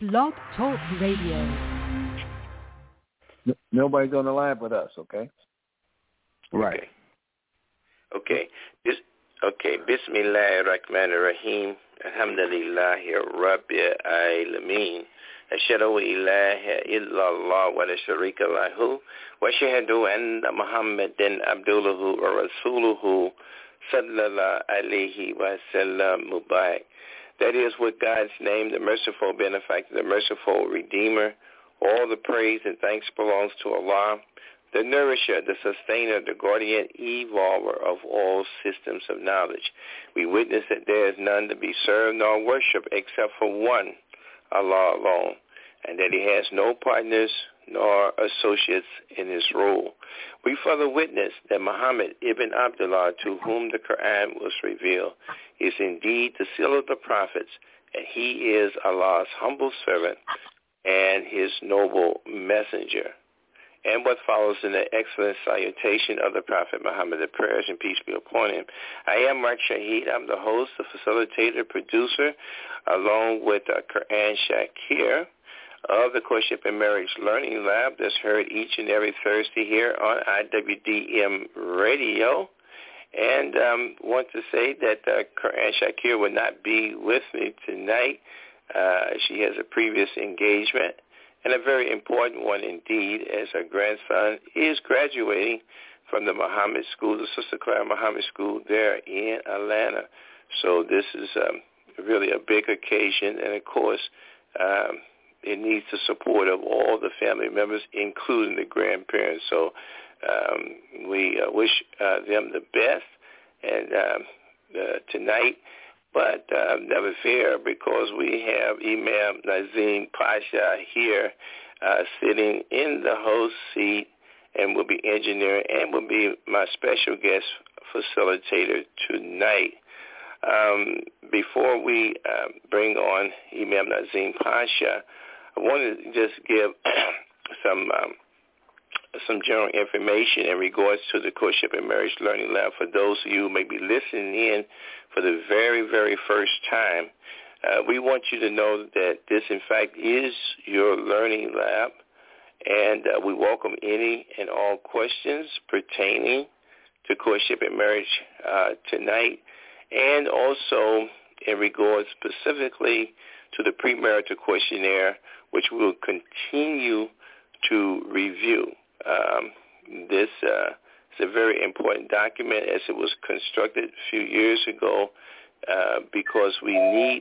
Blog Talk Radio. Nobody's on the line but us, okay? Right. Okay. Bismillahirrahmanirrahim. Alhamdulillahi Rabbil Alameen. Ashhadu ilaha illallah wa la sharika lahu wa ashhadu anna Muhammadan abduhu wa rasuluhu sallallahu alayhi wa sallam mubarak. That is with God's name, the merciful benefactor, the merciful redeemer. All the praise and thanks belongs to Allah, the nourisher, the sustainer, the guardian, evolver of all systems of knowledge. We witness that there is none to be served nor worshipped except for one, Allah alone, and that he has no partners nor associates in his rule. We further witness that Muhammad ibn Abdullah, to whom the Quran was revealed, is indeed the seal of the prophets, and he is Allah's humble servant and his noble messenger. And what follows in the excellent salutation of the Prophet Muhammad, the prayers and peace be upon him. I am Mark Shahid. I'm the host, the facilitator, producer, along with Quran Shakir of the Courtship and Marriage Learning Lab that's heard each and every Thursday here on IWDM Radio. And want to say that Quran Shakir will not be with me tonight. She has a previous engagement, and a very important one indeed, as her grandson is graduating from the Muhammad School, the Sister Clara Muhammad School there in Atlanta. So this is really a big occasion, and of course, it needs the support of all the family members, including the grandparents. So we wish them the best and tonight. But never fear, because we have Imam Nazim Pasha here sitting in the host seat and will be engineering and will be my special guest facilitator tonight. Before we bring on Imam Nazim Pasha, I wanted to just give some general information in regards to the Courtship and Marriage Learning Lab for those of you who may be listening in for the very, very first time. We want you to know that this, in fact, is your learning lab, and we welcome any and all questions pertaining to courtship and marriage tonight, and also in regards specifically to the premarital questionnaire, which we will continue to review. This is a very important document as it was constructed a few years ago because we need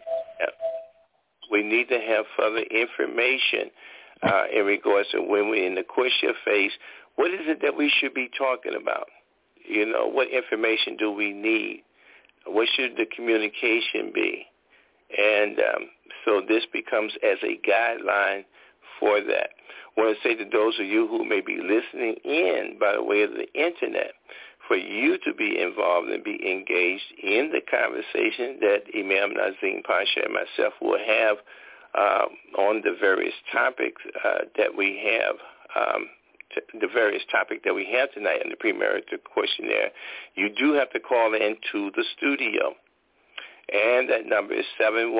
to have further information in regards to when we're in the courtship phase. What is it that we should be talking about? You know, what information do we need? What should the communication be? And so this becomes as a guideline for that. I want to say to those of you who may be listening in by the way of the Internet, for you to be involved and be engaged in the conversation that Imam Nazim Pasha and myself will have on the various topics that we have, the various topic that we have tonight in the premarital questionnaire. You do have to call into the studio, and that number is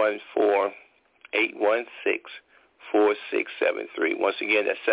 714-816-4673. Once again, that's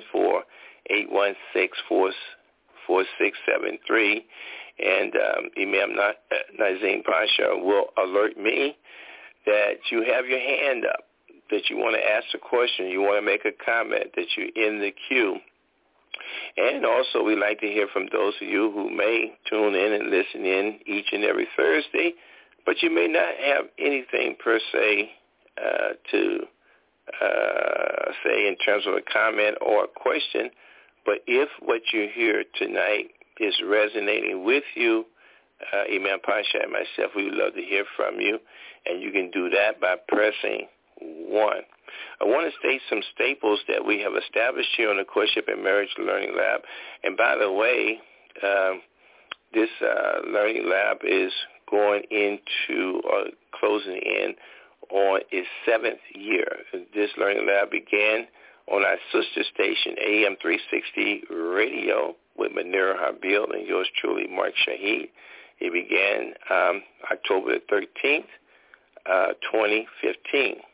714-816-4673. And Imam Nazim Pasha will alert me that you have your hand up, that you want to ask a question, you want to make a comment, that you're in the queue. And also, we'd like to hear from those of you who may tune in and listen in each and every Thursday, but you may not have anything per se to say in terms of a comment or a question, but if what you hear tonight is resonating with you, Imam Pasha and myself, we would love to hear from you, and you can do that by pressing 1. I want to state some staples that we have established here on the Courtship and Marriage Learning Lab. And by the way, this learning lab is going into closing in on its 7th year. This learning lab began on our sister station, AM 360 Radio, with Manira Habil and yours truly, Mark Shahid. It began October the 13th, 2015.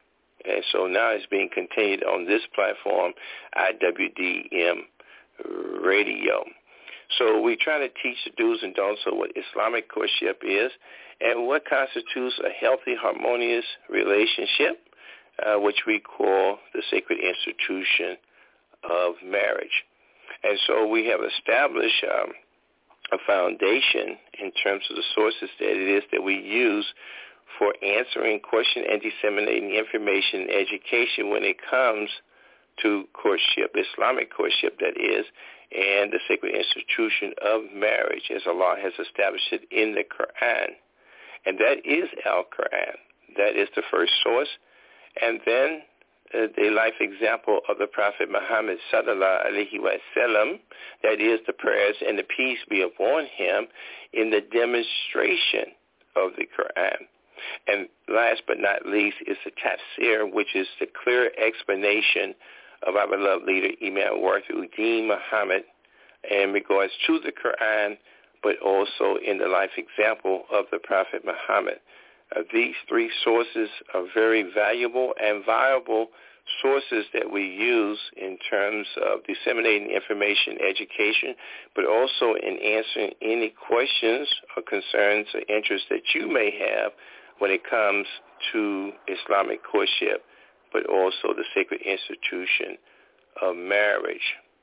And so now it's being continued on this platform, IWDM Radio. So we try to teach the do's and don'ts of what Islamic courtship is and what constitutes a healthy, harmonious relationship, which we call the sacred institution of marriage. And so we have established a foundation in terms of the sources that it is that we use for answering questions and disseminating information and education when it comes to courtship, Islamic courtship that is, and the sacred institution of marriage as Allah has established it in the Quran. And that is Al-Quran. That is the first source. And then the life example of the Prophet Muhammad sallallahu alaihi wasallam, that is the prayers and the peace be upon him in the demonstration of the Quran. And last but not least is the tafsir, which is the clear explanation of our beloved leader, Imam Warithuddin Muhammad, in regards to the Quran, but also in the life example of the Prophet Muhammad. These three sources are very valuable and viable sources that we use in terms of disseminating information, education, but also in answering any questions or concerns or interests that you may have when it comes to Islamic courtship, but also the sacred institution of marriage.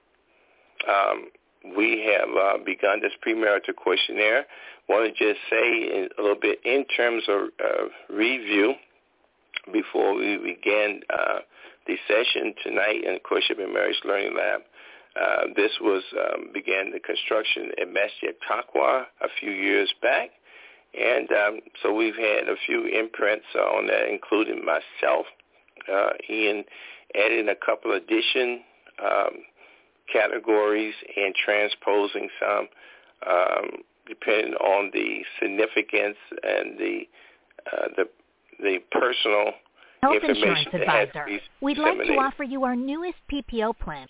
We have begun this premarital questionnaire. I want to just say a little bit in terms of review before we begin the session tonight in Courtship and Marriage Learning Lab. This was began the construction at Masjid Taqwa a few years back. And so we've had a few imprints on that, including myself. Ian added a couple addition categories and transposing some, depending on the significance and the personal Health information Insurance Advisor. We'd like to offer you our newest PPO plan.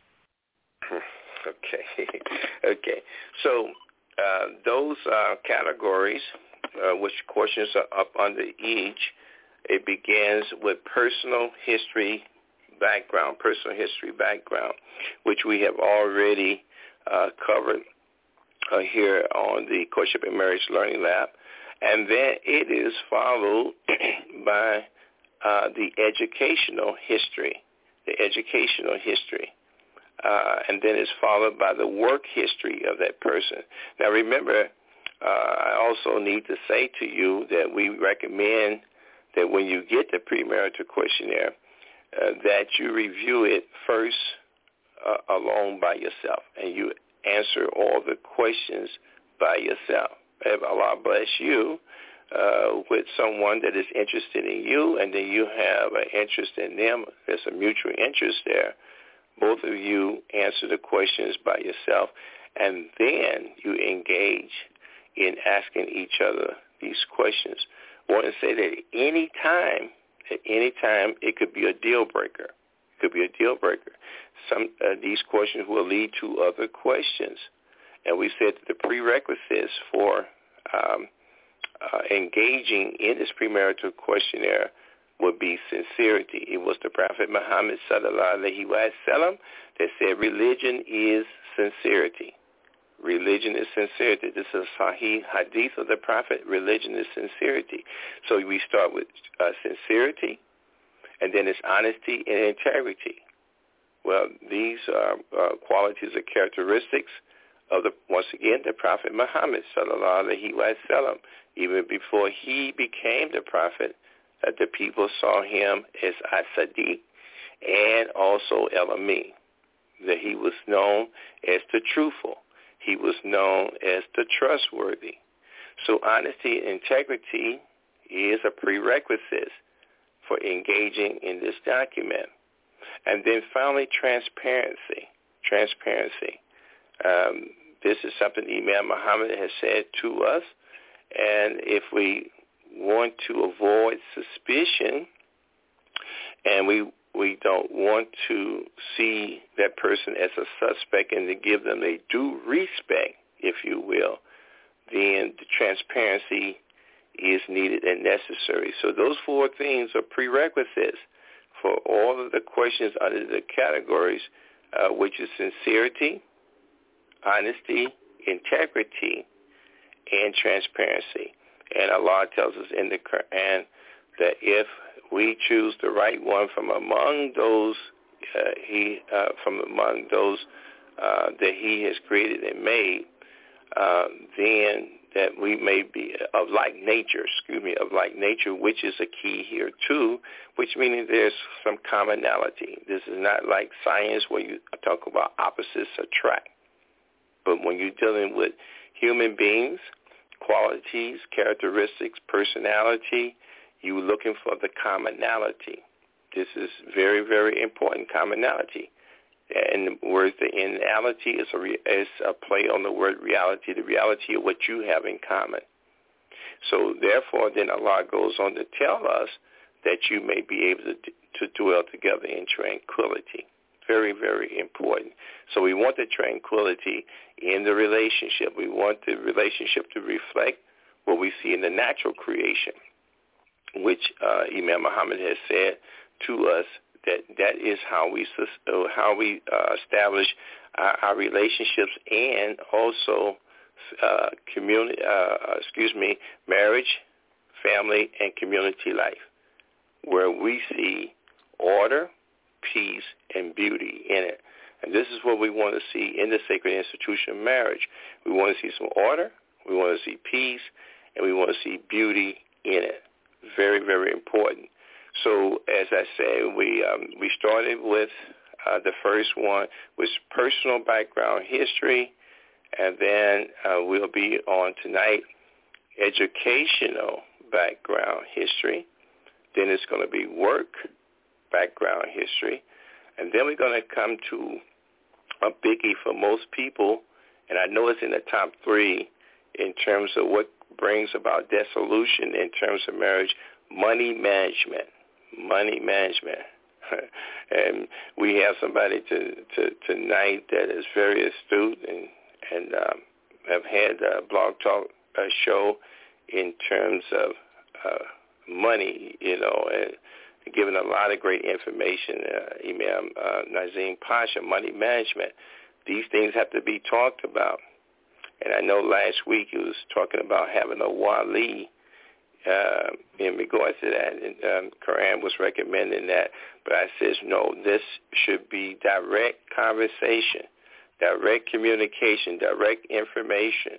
Okay. So those categories, which questions are up under each, it begins with personal history background, which we have already covered here on the Courtship and Marriage Learning Lab. And then it is followed by the educational history, and then it's followed by the work history of that person. Now remember, I also need to say to you that we recommend that when you get the premarital questionnaire, that you review it first alone by yourself, and you answer all the questions by yourself. If Allah bless you with someone that is interested in you, and then you have an interest in them, there's a mutual interest there, both of you answer the questions by yourself, and then you engage in asking each other these questions. I want to say that at any time, it could be a deal breaker. Some these questions will lead to other questions. And we said that the prerequisites for engaging in this premarital questionnaire would be sincerity. It was the Prophet Muhammad sallallahu alaihi wasallam that said religion is sincerity. Religion is sincerity. This is a Sahih hadith of the Prophet. Religion is sincerity. So we start with sincerity, and then it's honesty and integrity. Well, these are qualities or characteristics of once again, the Prophet Muhammad sallallahu alaihi wasallam. Even before he became the prophet, the people saw him as As-Sadiq and also El-Amin, that he was known as the truthful. He was known as the trustworthy. So honesty and integrity is a prerequisite for engaging in this document. And then finally, transparency. This is something Imam Muhammad has said to us. And if we want to avoid suspicion, and we don't want to see that person as a suspect and to give them a due respect, if you will, then the transparency is needed and necessary. So those four things are prerequisites for all of the questions under the categories, which is sincerity, honesty, integrity, and transparency. And Allah tells us in the Quran that if we choose the right one from among those that He has created and made, then that we may be of like nature, which is a key here too, which meaning there's some commonality. This is not like science where you talk about opposites attract. But when you're dealing with human beings, qualities, characteristics, personality, you're looking for the commonality. This is very, very important, commonality. And the word, the inality is a play on the word reality, the reality of what you have in common. So therefore, then Allah goes on to tell us that you may be able to dwell together in tranquility. Very, very important. So we want the tranquility in the relationship. We want the relationship to reflect what we see in the natural creation, which Imam Muhammad has said to us that is how we establish our relationships and also marriage, family, and community life, where we see order, peace, and beauty in it. And this is what we want to see in the sacred institution of marriage. We want to see some order, we want to see peace, and we want to see beauty in it. Very, very important. So as I said, we started with the first one, was personal background history, and then we'll be on tonight educational background history. Then it's going to be work background history, and then we're going to come to a biggie for most people, and I know it's in the top 3 in terms of what brings about dissolution in terms of marriage: money management. And we have somebody tonight that is very astute and have had a blog talk show in terms of money, and given a lot of great information. Imam Nazim Pasha, money management. These things have to be talked about. And I know last week he was talking about having a wali in regards to that, and Quran was recommending that, but I says no, this should be direct conversation, direct communication, direct information,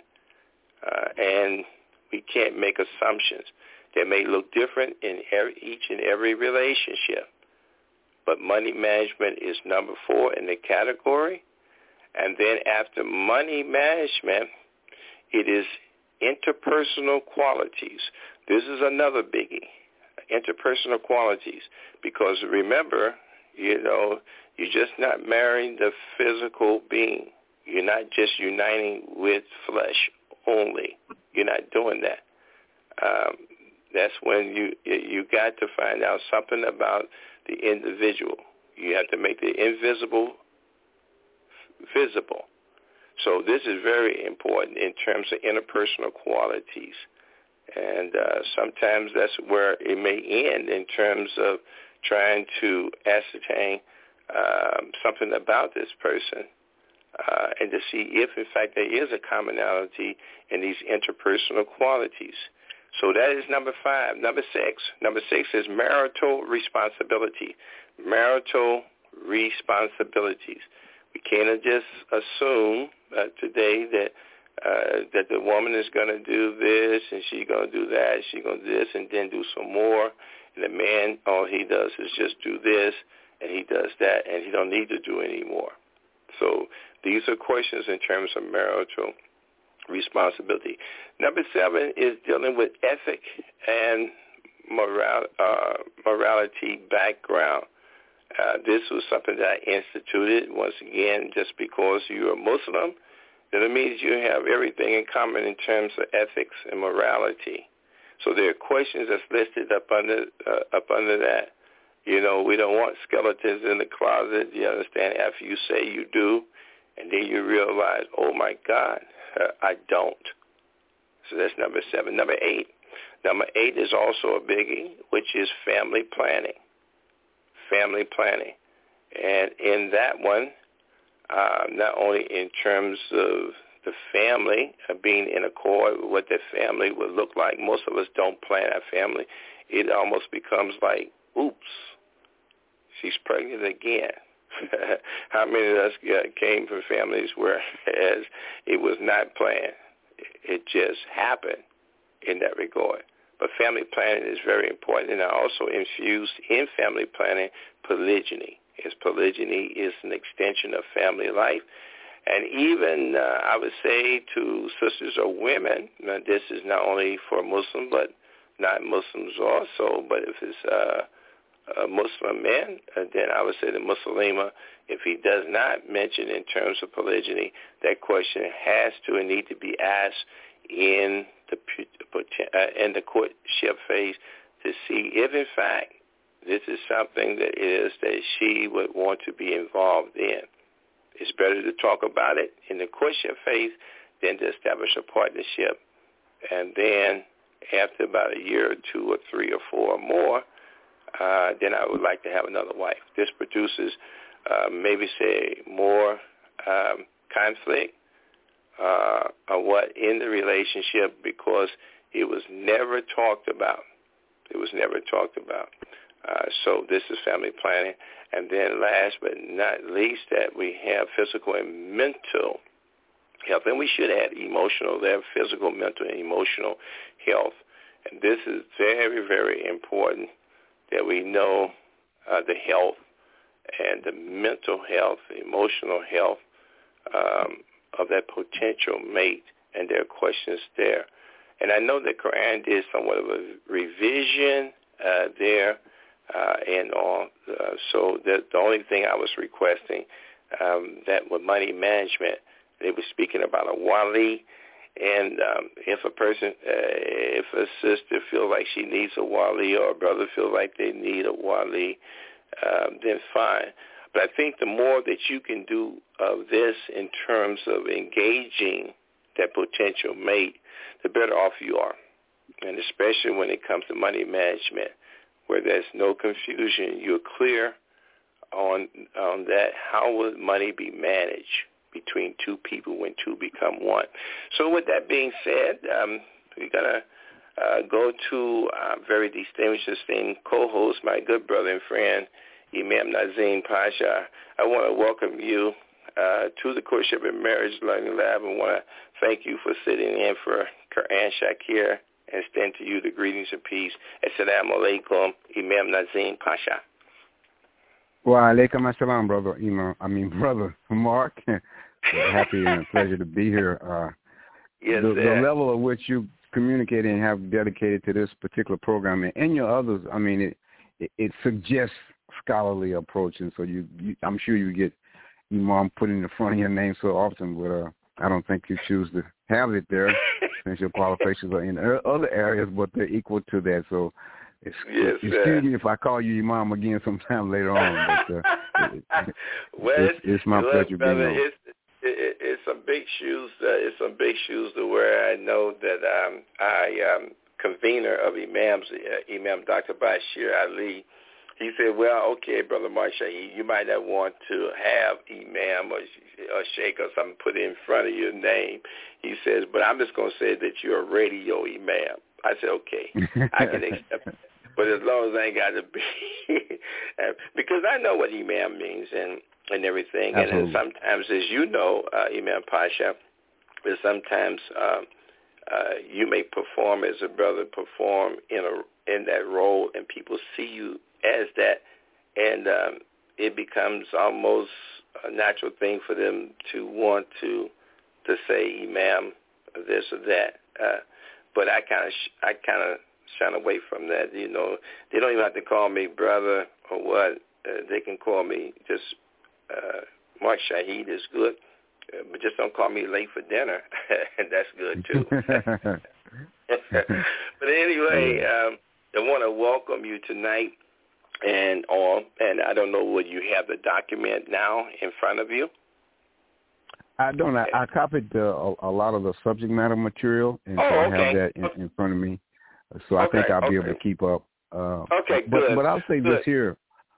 and we can't make assumptions. They may look different in each and every relationship, but money management is number 4 in the category, and then after money management, it is interpersonal qualities. This is another biggie, interpersonal qualities, because remember, you're just not marrying the physical being. You're not just uniting with flesh only. You're not doing that. That's when you got to find out something about the individual. You have to make the invisible visible. So this is very important in terms of interpersonal qualities. And sometimes that's where it may end in terms of trying to ascertain something about this person and to see if, in fact, there is a commonality in these interpersonal qualities. So that is number 5. Number 6. Number 6 is marital responsibility. Marital responsibilities. We can't just assume today that the woman is going to do this and she's going to do that, she's going to do this and then do some more. And the man, all he does is just do this and he does that and he don't need to do any more. So these are questions in terms of marital responsibility. Number 7 is dealing with ethic and morality background. This was something that I instituted, once again, just because you're a Muslim, then it means you have everything in common in terms of ethics and morality. So there are questions that's listed up under that. We don't want skeletons in the closet, you understand, after you say you do, and then you realize, oh, my God, I don't. So that's number 7. Number 8. Number 8 is also a biggie, which is family planning. family planning. And in that one, not only in terms of the family being in accord with what their family would look like. Most of us don't plan our family. It almost becomes like, oops, she's pregnant again. How many of us came from families where as it was not planned? It just happened in that regard. But family planning is very important, and I also infused in family planning polygyny, as polygyny is an extension of family life. And even, I would say to sisters or women, this is not only for Muslim, but not Muslims also, but if it's a Muslim man, then I would say the Muslima, if he does not mention in terms of polygyny, that question has to and need to be asked in the courtship phase to see if, in fact, this is something that she would want to be involved in. It's better to talk about it in the courtship phase than to establish a partnership. And then after about a year or 2 or 3 or 4 or more, then I would like to have another wife. This produces maybe say more conflict or what in the relationship because it was never talked about. It was never talked about. So this is family planning. And then last but not least, that we have physical and mental health. And we should add emotional there, physical, mental, and emotional health. And this is very, very important that we know the health and the mental health, the emotional health of that potential mate, and there are questions there. And I know the Quran did somewhat of a revision there and all. So the only thing I was requesting that with money management, they were speaking about a wali. And if a person, if a sister feels like she needs a wali or a brother feels like they need a wali, then fine. But I think the more that you can do of this in terms of engaging that potential mate, the better off you are. And especially when it comes to money management, where there's no confusion, you're clear on that. How will money be managed between two people when two become one? So with that being said, we're going to go to our very distinguished, esteemed co-host, my good brother and friend, Imam Nazim Pasha. I want to welcome you to the Courtship and Marriage Learning Lab and want to thank you for sitting in for Quran Shakir and extend to you the greetings and peace. Assalamu alaikum, Imam Nazim Pasha. Wa alaikum assalam, brother Mark. Happy and pleasure to be here. Yes, the level of which you communicate and have dedicated to this particular program and your others, I mean, it suggests scholarly approach, and so I'm sure you get Imam put in the front of your name so often, but I don't think you choose to have it there since your qualifications are in other areas, but they're equal to that. So excuse me if I call you Imam again sometime later on. But it's my pleasure being here. It's some big shoes. It's some big shoes to wear. I know that I convener of imams, Imam Dr. Bashir Ali. He said, well, okay, Brother Marsha, you might not want to have Imam or Sheikh or something put in front of your name. He says, but I'm just going to say that you're a radio Imam. I said, okay, I can accept it. But as long as I ain't got to be, because I know what Imam means and everything. Absolutely. And then sometimes, as you know, Imam Pasha, that sometimes you may perform as a brother, perform in that role, and people see you as that, and it becomes almost a natural thing for them to want to say Imam this or that. But I kind of shun away from that. You know, they don't even have to call me brother or what. They can call me just Mark Shahid is good, but just don't call me late for dinner, and that's good too. But anyway, I want to welcome you tonight. And I don't know, would you have the document now in front of you? I don't. I copied a lot of the subject matter material, and so I have that in front of me. So I think I'll be able to keep up. Okay, good. But I'll say this here.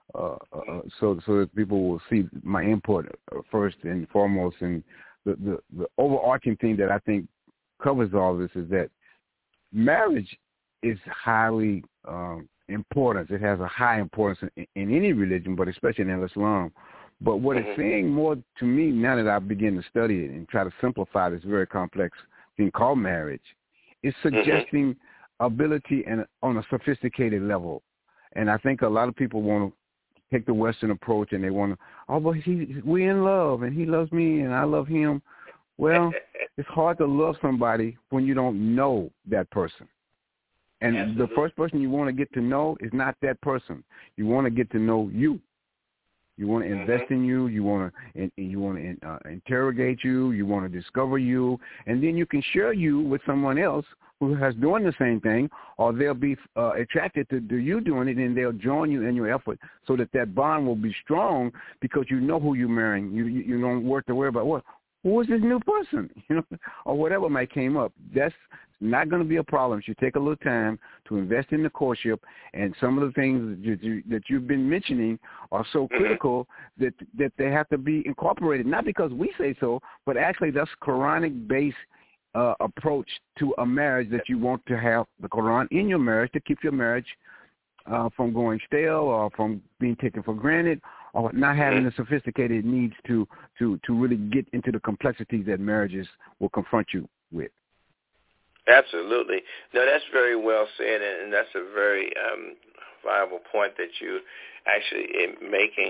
so that people will see my input first and foremost. And the overarching thing that I think covers all this is that marriage is highly important. It has a high importance in any religion, but especially in Islam. But what it's saying more to me now that I begin to study it and try to simplify this very complex thing called marriage, is suggesting ability and on a sophisticated level. And I think a lot of people want to take the Western approach, and they want to, but we're in love, and he loves me, and I love him. Well, it's hard to love somebody when you don't know that person. And the first person you want to get to know is not that person. You want to get to know you. You want to invest in you. You want to interrogate you. You want to discover you, and then you can share you with someone else who has doing the same thing, or they'll be attracted to you doing it, and they'll join you in your effort, so that bond will be strong because you know who you're marrying. You don't work to worry about who is this new person, or whatever might came up. That's not going to be a problem. It should take a little time to invest in the courtship, and some of the things that you've been mentioning are so critical that they have to be incorporated, not because we say so, but actually that's Quranic-based approach to a marriage, that you want to have the Quran in your marriage to keep your marriage from going stale or from being taken for granted, or not having the sophisticated needs to really get into the complexities that marriages will confront you with. Absolutely. No, that's very well said, and that's a very viable point that you actually making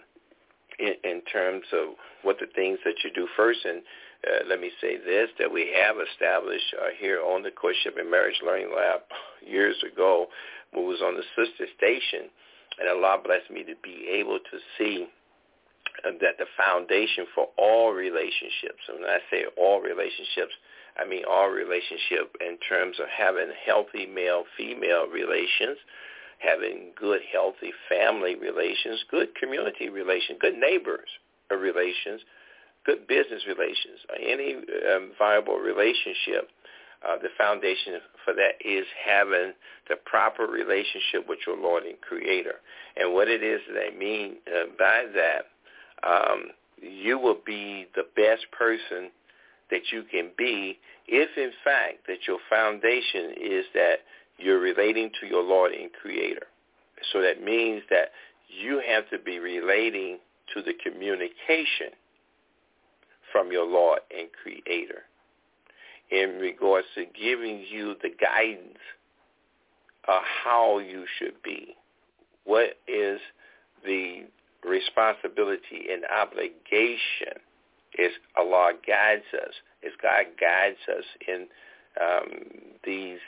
in terms of what the things that you do first. And let me say this, that we have established here on the Courtship and Marriage Learning Lab years ago, when we was on the sister station, and Allah blessed me to be able to see that the foundation for all relationships, and when I say all relationships, I mean all relationship in terms of having healthy male-female relations, having good, healthy family relations, good community relations, good neighbors relations, good business relations, any viable relationship. The foundation for that is having the proper relationship with your Lord and Creator. And what it is that I mean by that, you will be the best person that you can be if, in fact, that your foundation is that you're relating to your Lord and Creator. So that means that you have to be relating to the communication from your Lord and Creator in regards to giving you the guidance of how you should be. What is the responsibility and obligation as Allah guides us, as God guides us in these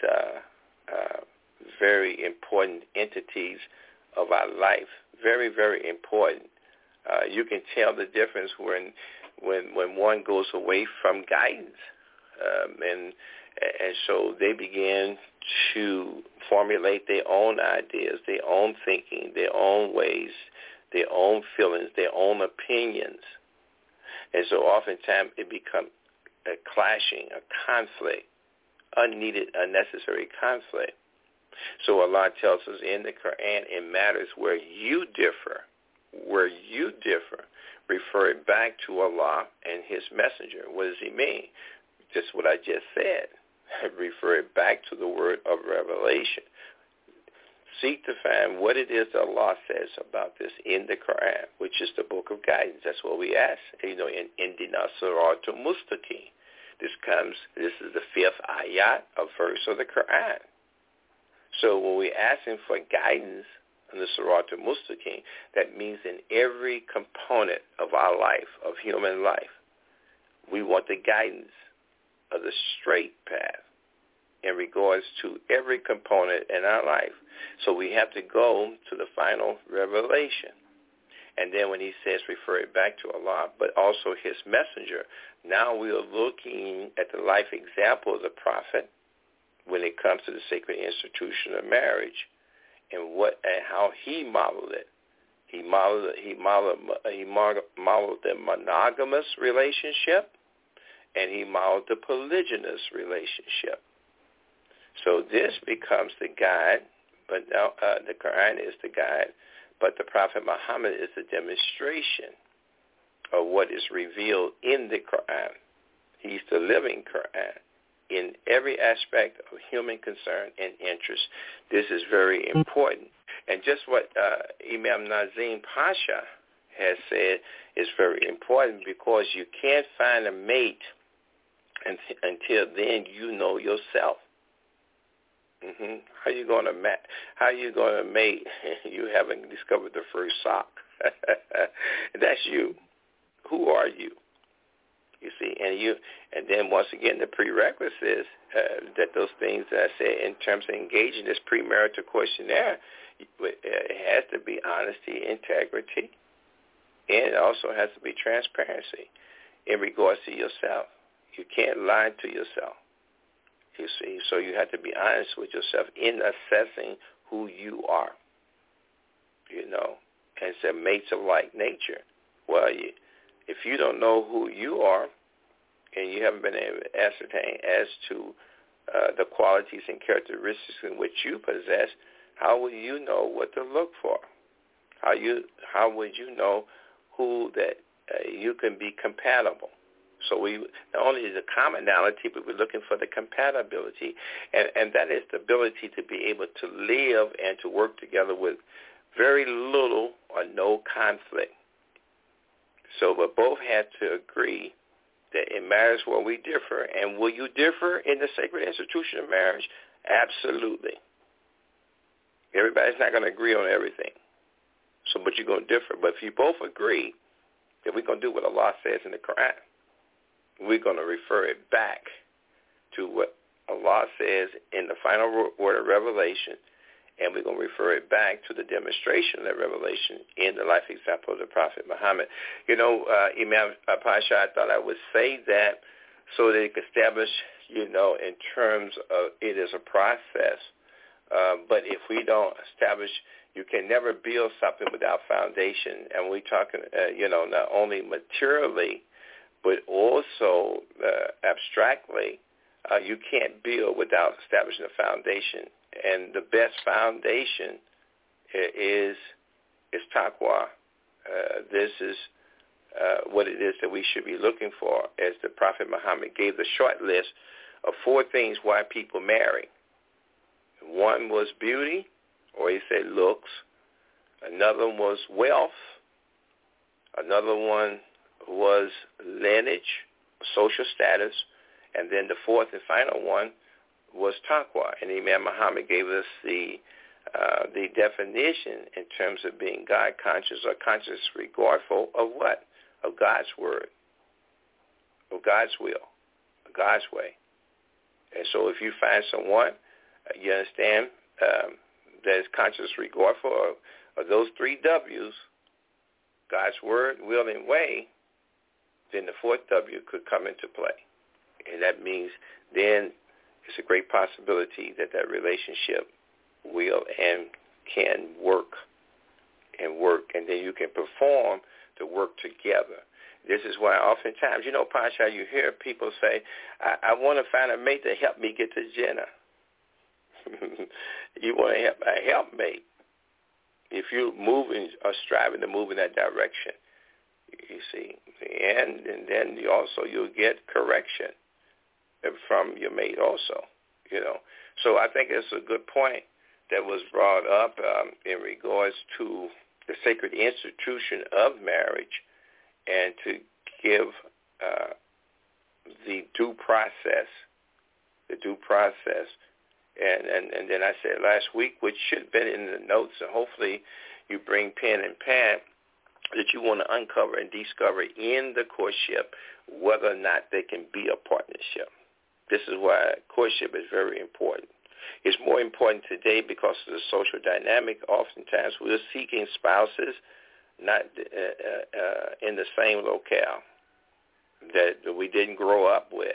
very important entities of our life. Very, very important. You can tell the difference when one goes away from guidance. And so they begin to formulate their own ideas, their own thinking, their own ways, their own feelings, their own opinions. And so oftentimes it becomes a clashing, a conflict, unneeded, unnecessary conflict. So Allah tells us in the Quran, in matters where you differ, refer it back to Allah and His Messenger. What does He mean? Just what I just said. Refer it back to the word of revelation. Seek to find what it is that Allah says about this in the Quran, which is the book of guidance. That's what we ask. In Indina Siratul Mustaqim. This is the 5th ayat of verse of the Quran. So when we're asking for guidance in the Siratul Mustaqim, that means in every component of our life, of human life, we want the guidance of the straight path in regards to every component in our life. So we have to go to the final revelation. And then when He says refer it back to Allah, but also His Messenger, now we are looking at the life example of the Prophet when it comes to the sacred institution of marriage, and how he modeled it. He modeled the monogamous relationship, and he modeled the polygynous relationship. So this becomes the guide, but now the Quran is the guide, But the Prophet Muhammad is a demonstration of what is revealed in the Quran. He's the living Quran in every aspect of human concern and interest. This is very important. And just what Imam Nazim Pasha has said is very important, because you can't find a mate until then you know yourself. How you going to mate? You haven't discovered the first sock. That's you. Who are you? You see, and then once again, the prerequisite is that those things that I said in terms of engaging this premarital questionnaire, it has to be honesty, integrity, and it also has to be transparency in regards to yourself. You can't lie to yourself. You see, so you have to be honest with yourself in assessing who you are. And say mates of like nature. Well, if you don't know who you are, and you haven't been able to ascertain as to the qualities and characteristics in which you possess, how will you know what to look for? How would you know who that you can be compatible? So we not only is the commonality, but we're looking for the compatibility, and that is the ability to be able to live and to work together with very little or no conflict. So but both had to agree that in marriage where we differ. And will you differ in the sacred institution of marriage? Absolutely. Everybody's not going to agree on everything. So, but you're going to differ. But if you both agree that we're going to do what Allah says in the Quran, we're going to refer it back to what Allah says in the final word of Revelation, and we're going to refer it back to the demonstration of that revelation in the life example of the Prophet Muhammad. Imam Pasha, I thought I would say that so that it could establish, in terms of it as a process. But if we don't establish, you can never build something without foundation. And we're talking, not only materially, but also abstractly. You can't build without establishing a foundation. And the best foundation is taqwa. This is what it is that we should be looking for, as the Prophet Muhammad gave the short list of 4 things why people marry. One was beauty, or he said looks. Another one was wealth. Another one was lineage, social status. And then the 4th and final one was taqwa. And Imam Muhammad gave us the definition in terms of being God conscious or conscious regardful of what? Of God's word, of God's will, of God's way. And so if you find someone, you understand, that is conscious regardful of those 3 W's, God's word, will, and way, then the 4th W could come into play. And that means then it's a great possibility that relationship will and can work, and then you can perform to work together. This is why oftentimes, Pasha, you hear people say, I want to find a mate to help me get to Jannah. You want to have a helpmate. If you're moving or striving to move in that direction, you see, and then you'll get correction from your mate also, So I think it's a good point that was brought up in regards to the sacred institution of marriage, and to give the due process. And then I said last week, which should have been in the notes, and hopefully you bring pen and pad, that you want to uncover and discover in the courtship whether or not they can be a partnership. This is why courtship is very important. It's more important today because of the social dynamic. Oftentimes we're seeking spouses not in the same locale that we didn't grow up with.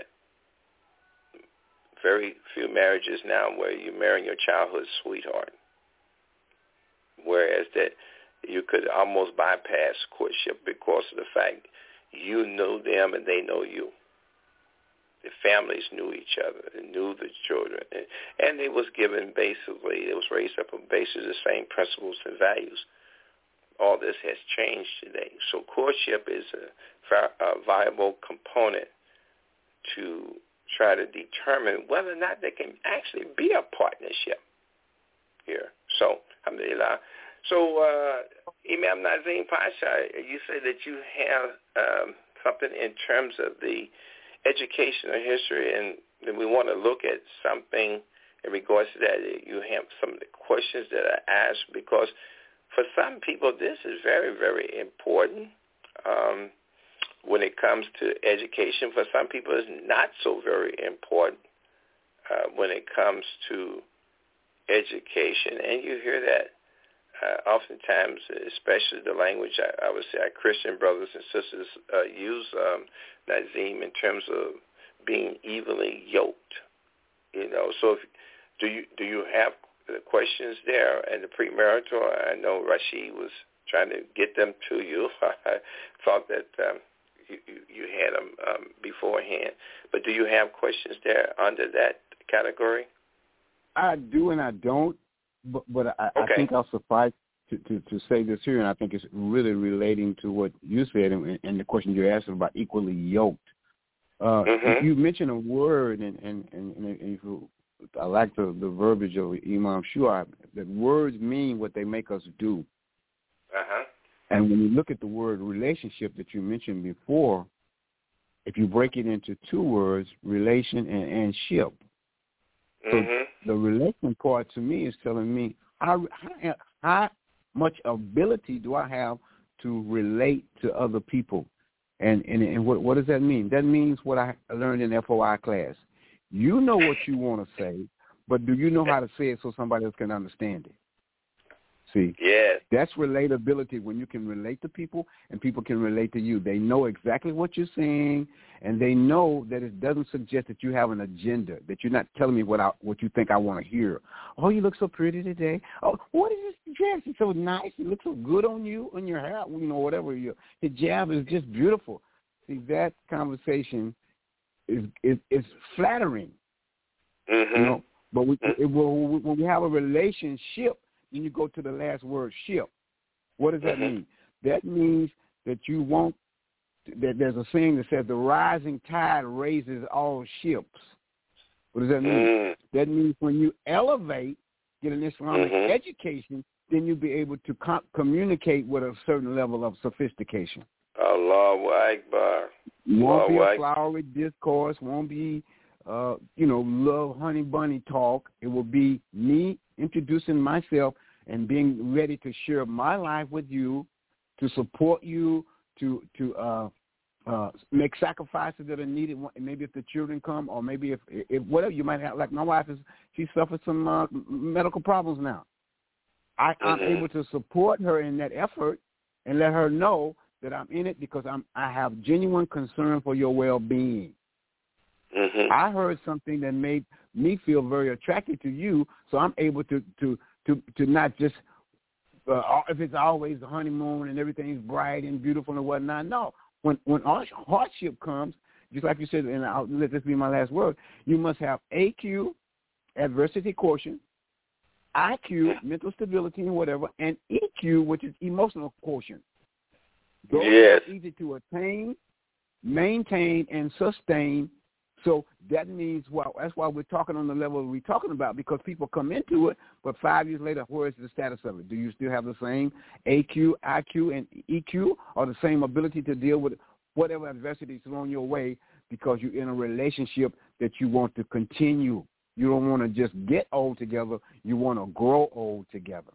Very few marriages now where you're marrying your childhood sweetheart, whereas that you could almost bypass courtship because of the fact you knew them and they know you. The families knew each other and knew the children, and it was given basically, it was raised up on basis of the same principles and values. all this has changed today. So courtship is a viable component to try to determine whether or not there can actually be a partnership here. So, alhamdulillah. So, Imam Nazim Pasha, you say that you have something in terms of the educational history, and we want to look at something in regards to that. You have some of the questions that are asked, because for some people this is very, very important when it comes to education. For some people it's not so very important when it comes to education. And you hear that oftentimes, especially the language I would say our Christian brothers and sisters use, Nazim, in terms of being evenly yoked. You know, so do you have questions there? And the premarital, I know Rashid was trying to get them to you. I thought that you had them beforehand. But do you have questions there under that category? I do and I don't, but I think I'll suffice to say this here, and I think it's really relating to what you said and the question you asked about equally yoked. You mentioned a word, and if you, I like the verbiage of Imam Shuaib, that words mean what they make us do. And when you look at the word relationship that you mentioned before, if you break it into two words, relation and ship. So the relation part to me is telling me how much ability do I have to relate to other people. And what does that mean? That means what I learned in FOI class. You know what you want to say, but do you know how to say it so somebody else can understand it? See, that's relatability, when you can relate to people and people can relate to you. They know exactly what you're saying, and they know that it doesn't suggest that you have an agenda, that you're not telling me what you think I want to hear. Oh, you look so pretty today. Oh, what is this dress? It's so nice. It looks so good on you, on your hair, whatever. Your hijab is just beautiful. See, that conversation is flattering. But when we have a relationship, then you go to the last word, ship. What does that mean? That means that you want, that there's a saying that says the rising tide raises all ships. What does that mean? That means when you elevate, get an Islamic education, then you'll be able to communicate with a certain level of sophistication. Allahu Akbar. Won't be a flowery discourse, won't be, love honey bunny talk. It will be me introducing myself and being ready to share my life with you, to support you, to make sacrifices that are needed. Maybe if the children come, or maybe if whatever you might have. Like my wife she suffers some medical problems now. I'm able to support her in that effort and let her know that I'm in it because I have genuine concern for your well-being. I heard something that made me feel very attracted to you, so I'm able to not just if it's always the honeymoon and everything's bright and beautiful and whatnot. No, when hardship comes, just like you said, and I'll let this be my last word, you must have AQ, adversity quotient, IQ, mental stability and whatever, and EQ, which is emotional quotient. Those are easy to attain, maintain, and sustain. So that means, that's why we're talking on the level we're talking about, because people come into it, but 5 years later, where is the status of it? Do you still have the same AQ, IQ, and EQ, or the same ability to deal with whatever adversity is thrown your way because you're in a relationship that you want to continue? You don't want to just get old together. You want to grow old together.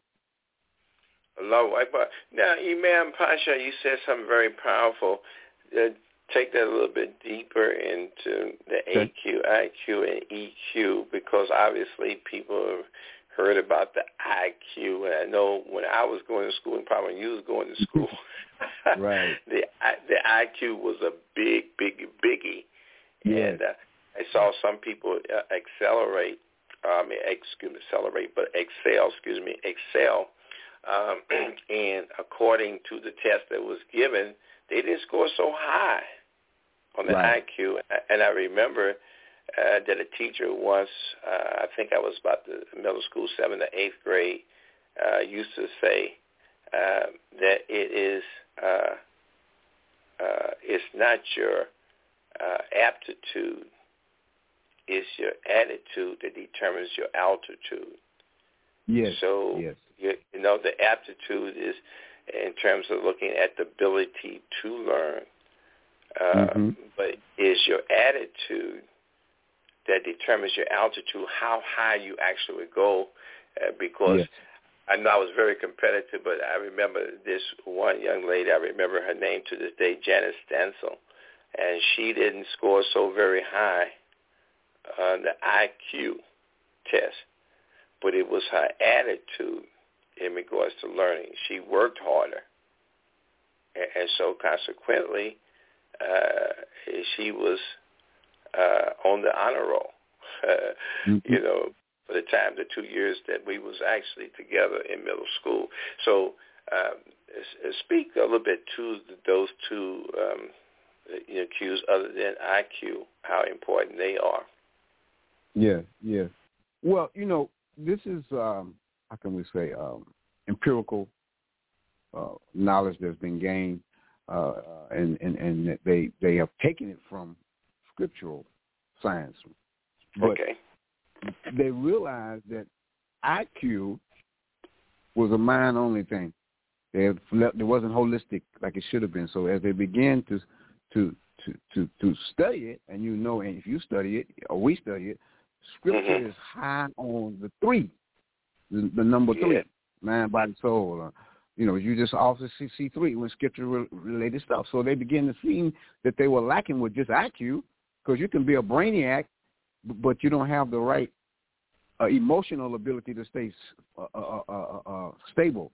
Allahu Akbar. Now, Imam Pasha, you said something very powerful. Take that a little bit deeper into the AQ, IQ, and EQ, because obviously people have heard about the IQ, and I know when I was going to school, and probably when you was going to school, right? The IQ was a biggie, and I saw some people excel, and according to the test that was given, they didn't score so high on the IQ. And I remember that a teacher once, I think I was about the middle school, 7th or 8th grade, used to say, that it is it's not your aptitude, it's your attitude that determines your altitude. Yes. So, yes. You know, the aptitude is in terms of looking at the ability to learn, but is your attitude that determines your altitude, how high you actually go, because I know I was very competitive, but I remember this one young lady, I remember her name to this day, Janice Stansel, and she didn't score so very high on the IQ test, but it was her attitude in regards to learning. She worked harder, and so consequently, she was on the honor roll, you know, for the 2 years that we was actually together in middle school. So speak a little bit to those two cues other than IQ, how important they are. Yeah, yeah. Well, you know, this is, how can we say, empirical knowledge that's been gained, and they have taken it from scriptural science. But they realized that IQ was a mind-only thing. It wasn't holistic like it should have been. So as they began to study it, and you know, and if you study it or we study it, Scripture is high on the three, the number three, mind, body, soul. You know, you just also see three when Scripture-related stuff. So they began to see that they were lacking with just IQ, because you can be a brainiac, but you don't have the right emotional ability to stay stable.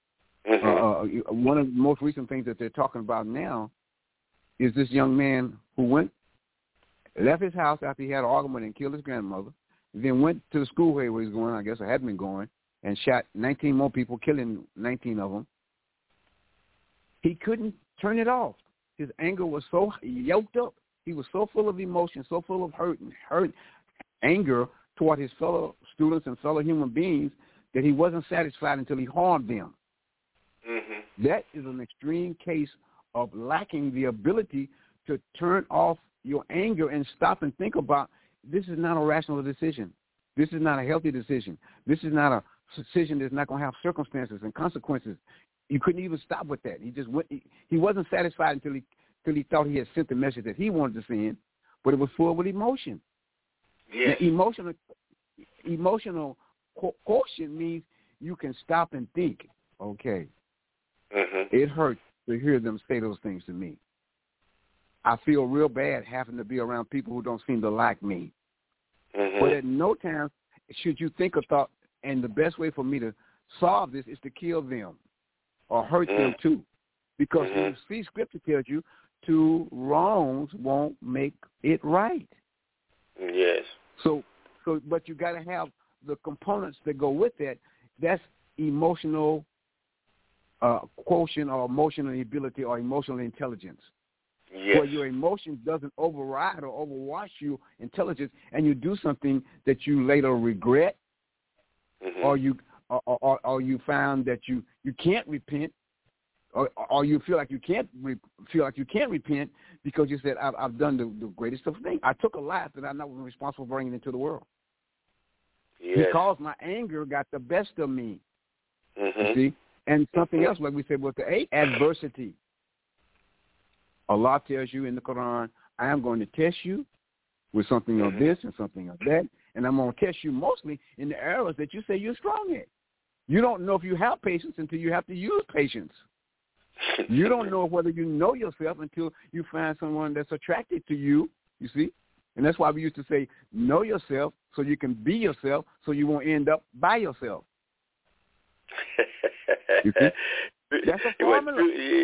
One of the most recent things that they're talking about now is this young man who left his house after he had an argument and killed his grandmother, then went to the school where he was going, I guess, or had been going, and shot 19 more people, killing 19 of them. He couldn't turn it off. His anger was so yoked up. He was so full of emotion, so full of hurt, anger toward his fellow students and fellow human beings that he wasn't satisfied until he harmed them. That is an extreme case of lacking the ability to turn off your anger and stop and think about, this is not a rational decision. This is not a healthy decision. This is not a decision that's not going to have circumstances and consequences. You couldn't even stop with that. He just went. He wasn't satisfied until he thought he had sent the message that he wanted to send, but it was full with emotion. Yes. Now, emotional quotient means you can stop and think. Okay, it hurts to hear them say those things to me. I feel real bad having to be around people who don't seem to like me. But at no time should you think a thought, and the best way for me to solve this is to kill them or hurt them too. Because you see, Scripture tells you 2 wrongs won't make it right. Yes. So, but you got to have the components that go with that. That's emotional quotient or emotional ability or emotional intelligence. Yes. Where your emotion doesn't override or overwash your intelligence, and you do something that you later regret, or you found that you can't repent, or you feel like you can't repent because you said, I've done the greatest of things. I took a life that I'm not responsible for bringing into the world. Yes. Because my anger got the best of me. You see? And something else, like we said, was the adversity. Allah tells you in the Quran, I am going to test you with something of this and something of that, and I'm going to test you mostly in the areas that you say you're strong in. You don't know if you have patience until you have to use patience. You don't know whether you know yourself until you find someone that's attracted to you, you see? And that's why we used to say, know yourself so you can be yourself so you won't end up by yourself. You see? That's a formula.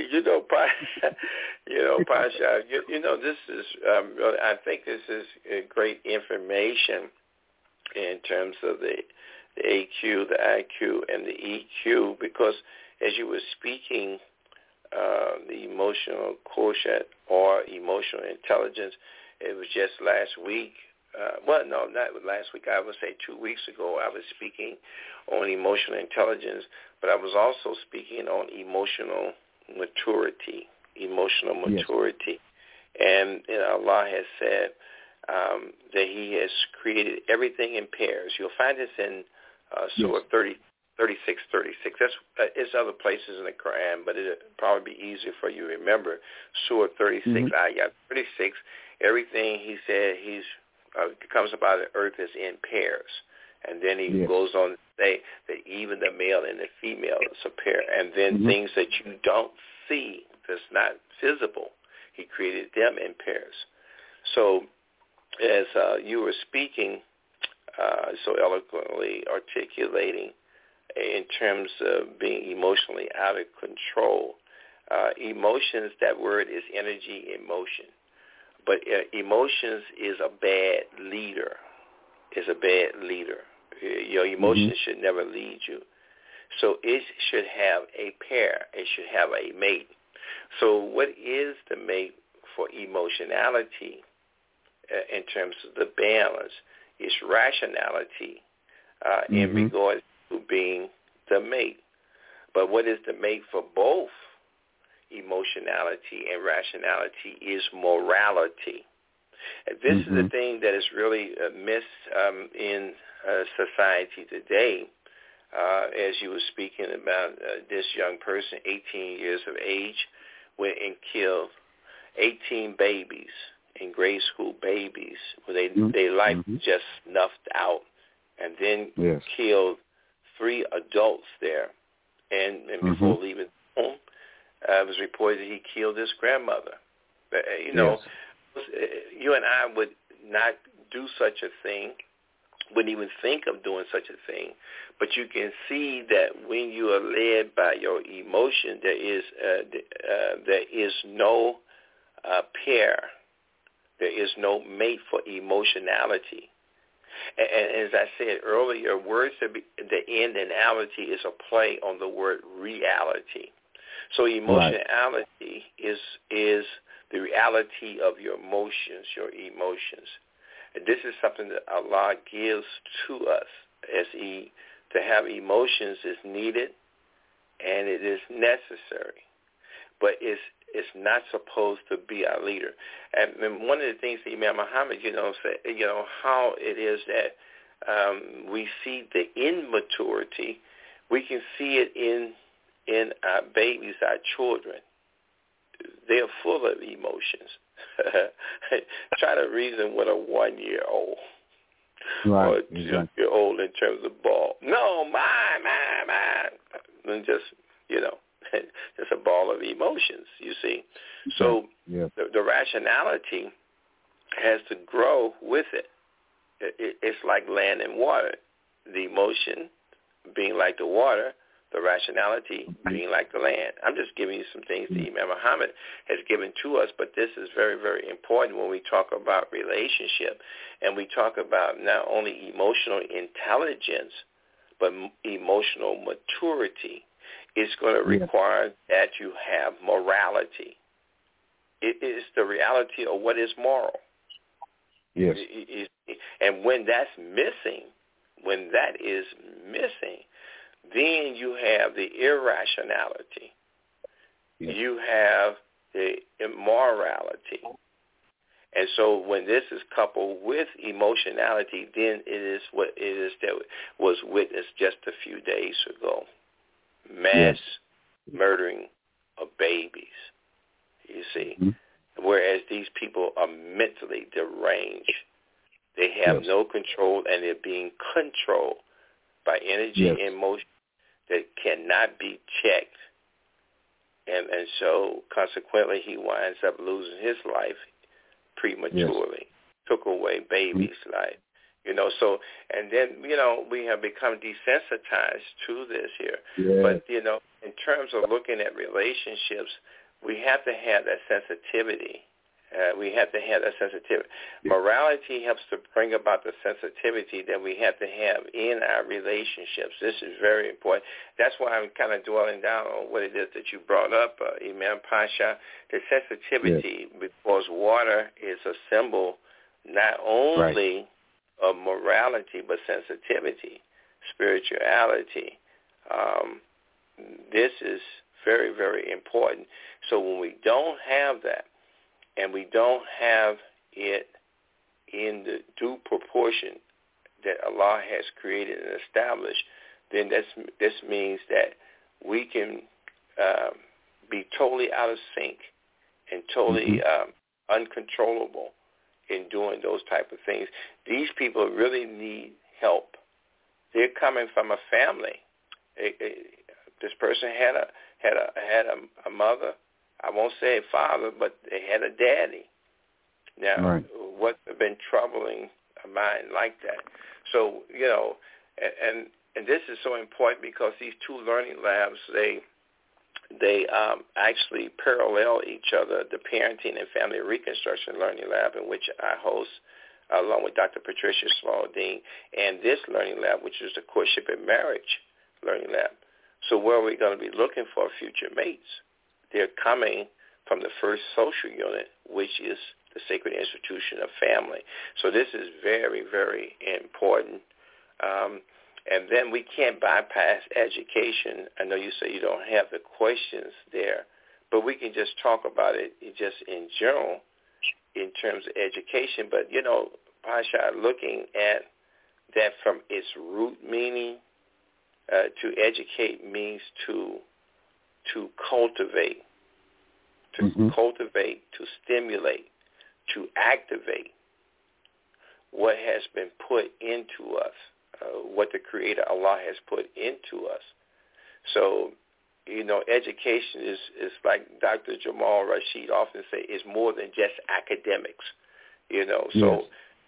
Pasha, this is, I think this is great information in terms of the AQ, the IQ, and the EQ, because as you were speaking, the emotional quotient or emotional intelligence, it was just last week well, no, not last week. I would say 2 weeks ago, I was speaking on emotional intelligence, but I was also speaking on emotional maturity. Yes. And Allah has said that He has created everything in pairs. You'll find this in Surah 36:36. It's other places in the Quran, but it'll probably be easier for you to remember. Surah 36, ayah 36. Everything He said comes about the earth is in pairs. And then He goes on to say that even the male and the female is a pair. And then things that you don't see, that's not visible, He created them in pairs. So as you were speaking, so eloquently articulating in terms of being emotionally out of control, emotions, that word is energy in motion. But emotions is a bad leader. Your emotions should never lead you. So it should have a pair. It should have a mate. So what is the mate for emotionality in terms of the balance? It's rationality in regards to being the mate. But what is the mate for both emotionality and rationality is morality. And this is the thing that is really missed in society today. As you were speaking about this young person, 18 years of age, went and killed 18 babies, in grade school babies, where their life just snuffed out, and then killed 3 adults there. And before leaving home, it was reported that he killed his grandmother. You and I would not do such a thing, wouldn't even think of doing such a thing. But you can see that when you are led by your emotion, there is no pair. There is no mate for emotionality. And as I said earlier, words that the end in ality is a play on the word reality. So emotionality is the reality of your emotions, And this is something that Allah gives to us to have emotions is needed and it is necessary. But it's not supposed to be our leader. And one of the things that Imam Muhammad, said, how it is that we see the immaturity, we can see it in our babies, our children. They're full of emotions. Try to reason with a 1-year-old or a 2-year-old in terms of ball. No, mine. And just, just a ball of emotions, you see. So the rationality has to grow with it. It's like land and water. The emotion being like the water, the rationality being like the land. I'm just giving you some things that Imam Muhammad has given to us, but this is very, very important when we talk about relationship and we talk about not only emotional intelligence, but emotional maturity. It's going to require that you have morality. It is the reality of what is moral. Yes. And when that's missing, then you have the irrationality. Yes. You have the immorality. And so when this is coupled with emotionality, then it is what it is that was witnessed just a few days ago. Mass murdering of babies, you see. Whereas these people are mentally deranged. They have no control, and they're being controlled by energy and motion that cannot be checked. And so consequently he winds up losing his life prematurely. Took away baby's life. So, and then, we have become desensitized to this here. But, in terms of looking at relationships, we have to have that sensitivity. Morality helps to bring about the sensitivity that we have to have in our relationships. This is very important. That's why I'm kind of dwelling down on what it is that you brought up, Imam Pasha, the sensitivity, because water is a symbol not only of morality but sensitivity, spirituality. This is very, very important. So when we don't have that, and we don't have it in the due proportion that Allah has created and established, then this means that we can be totally out of sync and totally uncontrollable in doing those type of things. These people really need help. They're coming from a family. This person had a mother. I won't say a father, but they had a daddy. Now, what's been troubling a mind like that? So, you know, and this is so important because these two learning labs, they actually parallel each other. The Parenting and Family Reconstruction Learning Lab, in which I host, along with Dr. Patricia Slaulding, and this learning lab, which is the Courtship and Marriage Learning Lab. So where are we going to be looking for future mates? They're coming from the first social unit, which is the Sacred Institution of Family. So this is very, very important. And then we can't bypass education. I know you say you don't have the questions there, but we can just talk about it just in general in terms of education. But, you know, Pasha, looking at that from its root meaning, to educate means to cultivate, cultivate, to stimulate, to activate what has been put into us, what the Creator Allah has put into us. So, you know, education is like Dr. Jamal Rashid often say, is more than just academics, you know. So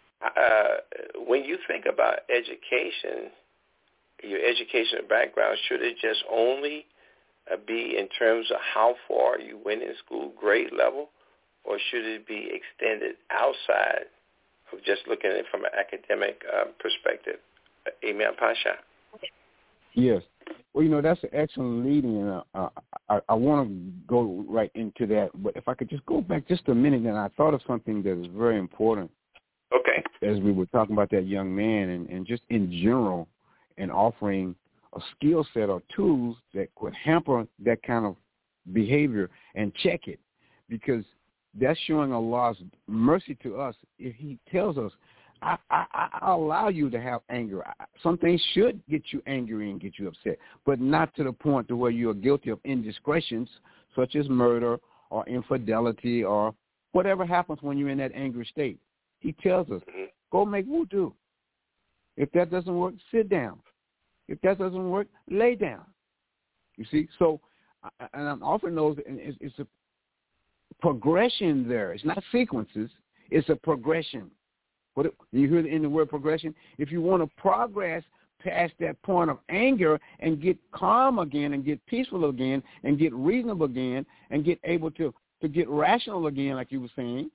when you think about education, your educational background, should it just only be in terms of how far you went in school, grade level, or should it be extended outside of just looking at it from an academic perspective? Imam Pasha. Yes. Well, you know, that's an excellent leading. I want to go right into that, but if I could just go back just a minute, and I thought of something that is very important. Okay. As we were talking about that young man and just in general, and offering a skill set or tools that could hamper that kind of behavior and check it, because that's showing Allah's mercy to us. If He tells us, I allow you to have anger. Some things should get you angry and get you upset, but not to the point to where you are guilty of indiscretions such as murder or infidelity or whatever happens when you're in that angry state. He tells us, go make wudu. If that doesn't work, sit down. If that doesn't work, lay down. You see? So, and I'm offering those, and it's a progression there. It's not sequences. It's a progression. You hear in the word progression? If you want to progress past that point of anger and get calm again and get peaceful again and get reasonable again and get able to get rational again, like you were saying,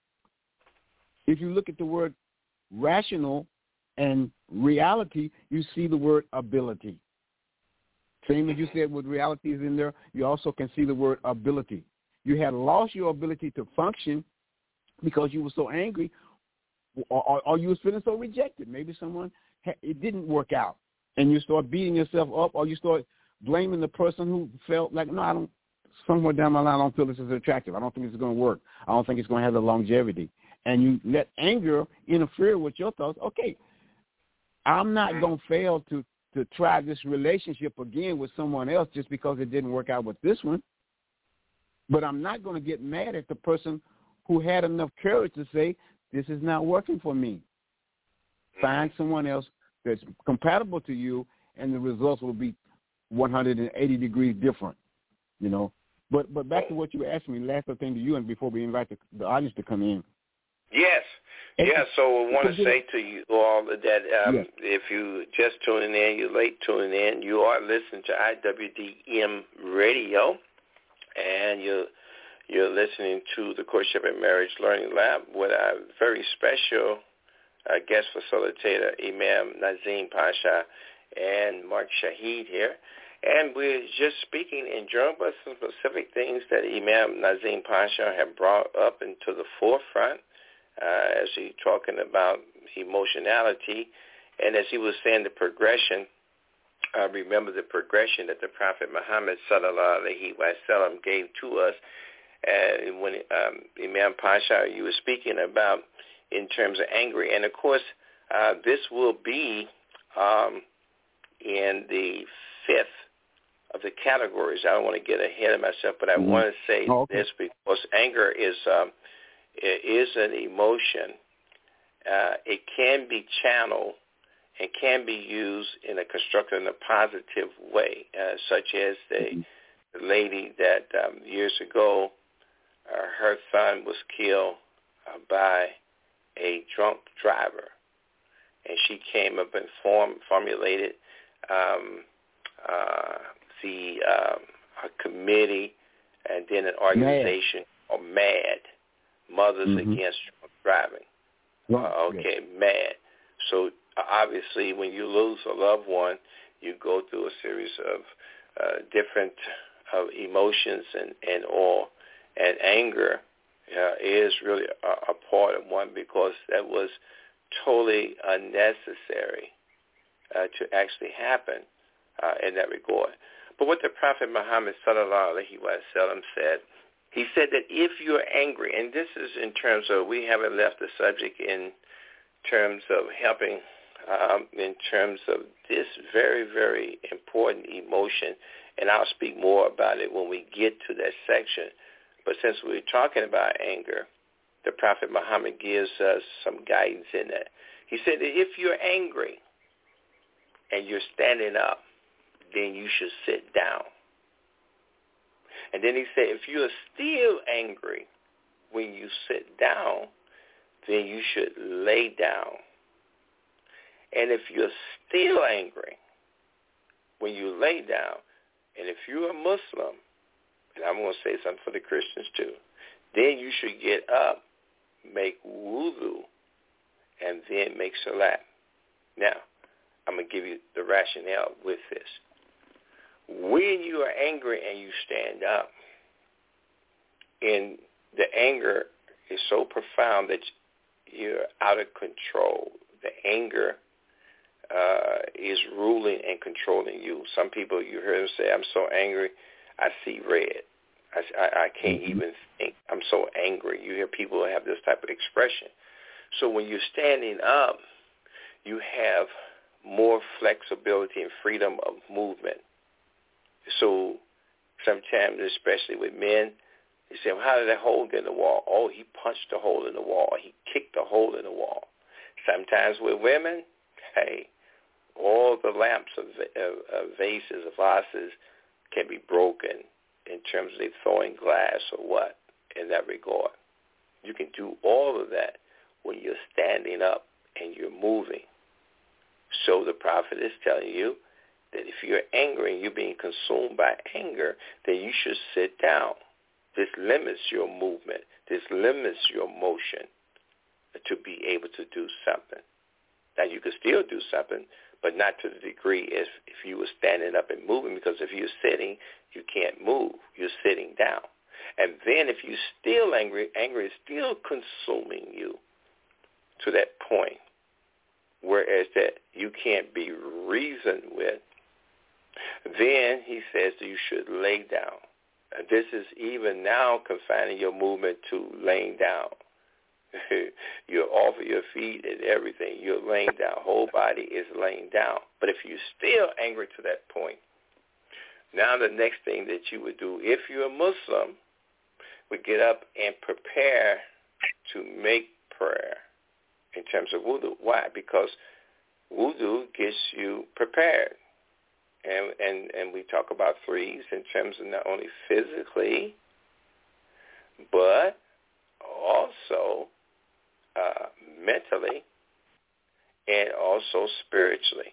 if you look at the word rational and reality, you see the word ability. Same as you said with reality is in there, you also can see the word ability. You had lost your ability to function because you were so angry, or you was feeling so rejected. Maybe it didn't work out, and you start beating yourself up, or you start blaming the person who felt like, no, somewhere down my line, I don't feel this is attractive. I don't think this is going to work. I don't think it's going to have the longevity. And you let anger interfere with your thoughts. Okay, I'm not going to fail to try this relationship again with someone else just because it didn't work out with this one. But I'm not going to get mad at the person who had enough courage to say, this is not working for me. Find someone else that's compatible to you, and the results will be 180 degrees different, you know. But back to what you were asking me, last thing to you, and before we invite the audience to come in. Yes. Yeah, so I want to say to you all that if you just tuning in, you're late tuning in, you are listening to IWDM Radio, and you're listening to the Courtship and Marriage Learning Lab with our very special guest facilitator, Imam Nazim Pasha and Mark Shahid here. And we're just speaking in general about some specific things that Imam Nazim Pasha have brought up into the forefront as he talking about emotionality, and as he was saying the progression. Remember the progression that the Prophet Muhammad sallallahu alaihi wasallam gave to us. And when Imam Pasha, you were speaking about in terms of angry, and of course this will be in the fifth of the categories. I don't want to get ahead of myself, but I want to say this because anger is an emotion. It can be channeled and can be used in a constructive and a positive way, such as the lady that years ago, her son was killed by a drunk driver, and she came up and formulated a committee and then an organization called MAD, Mothers Against Drunk Driving. MAD. So obviously, when you lose a loved one, you go through a series of different emotions and all. And anger is really a part of one because that was totally unnecessary to actually happen in that regard. But what the Prophet Muhammad sallallahu alaihi wasallam said, he said that if you're angry, and this is in terms of, we haven't left the subject in terms of helping in terms of this very, very important emotion, and I'll speak more about it when we get to that section. But since we're talking about anger, the Prophet Muhammad gives us some guidance in that. He said that if you're angry and you're standing up, then you should sit down. And then he said, if you are still angry when you sit down, then you should lay down. And if you're still angry when you lay down, and if you're a Muslim, and I'm going to say something for the Christians too, then you should get up, make wudu, and then make salat. Now, I'm going to give you the rationale with this. When you are angry and you stand up, and the anger is so profound that you're out of control, the anger is ruling and controlling you. Some people, you heard them say, I'm so angry, I see red. I can't even think. I'm so angry. You hear people have this type of expression. So when you're standing up, you have more flexibility and freedom of movement. So sometimes, especially with men, they say, well, how did that hole get in the wall? Oh, he punched a hole in the wall. He kicked a hole in the wall. Sometimes with women, hey, all the lamps of vases, of vases can be broken in terms of they throwing glass or what in that regard. You can do all of that when you're standing up and you're moving. So the Prophet is telling you that if you're angry and you're being consumed by anger, then you should sit down. This limits your movement. This limits your motion to be able to do something. Now, you can still do something, but not to the degree as if you were standing up and moving, because if you're sitting, you can't move. You're sitting down. And then if you're still angry, anger is still consuming you to that point, whereas that you can't be reasoned with. Then he says you should lay down. This is even now confining your movement to laying down. You're off of your feet and everything. You're laying down. Whole body is laying down. But if you're still angry to that point, now the next thing that you would do, if you're a Muslim, would get up and prepare to make prayer in terms of wudu. Why? Because wudu gets you prepared. And we talk about threes in terms of not only physically, but also mentally and also spiritually.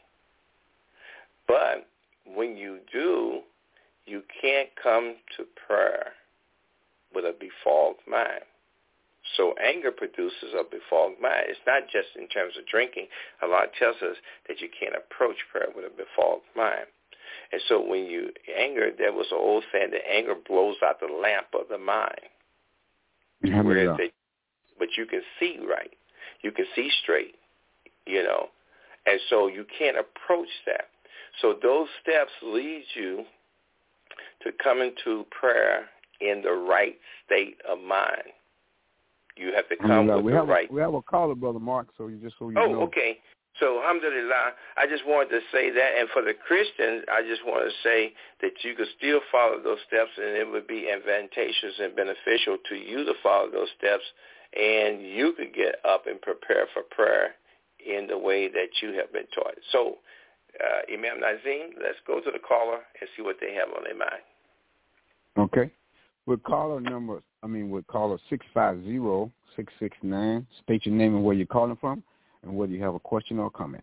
But when you do, you can't come to prayer with a befogged mind. So anger produces a befogged mind. It's not just in terms of drinking. Allah tells us that you can't approach prayer with a befogged mind. And so when you anger, there was an old saying that anger blows out the lamp of the mind. But you can see right. You can see straight, and so you can't approach that. So those steps lead you to come into prayer in the right state of mind. You have to come with the right. We have a caller, Brother Mark, so you know. Oh, okay. So, alhamdulillah, I just wanted to say that. And for the Christians, I just want to say that you could still follow those steps, and it would be advantageous and beneficial to you to follow those steps, and you could get up and prepare for prayer in the way that you have been taught. So, Imam Nazim, let's go to the caller and see what they have on their mind. Okay. With caller 650-669, state your name and where you're calling from, and whether you have a question or a comment.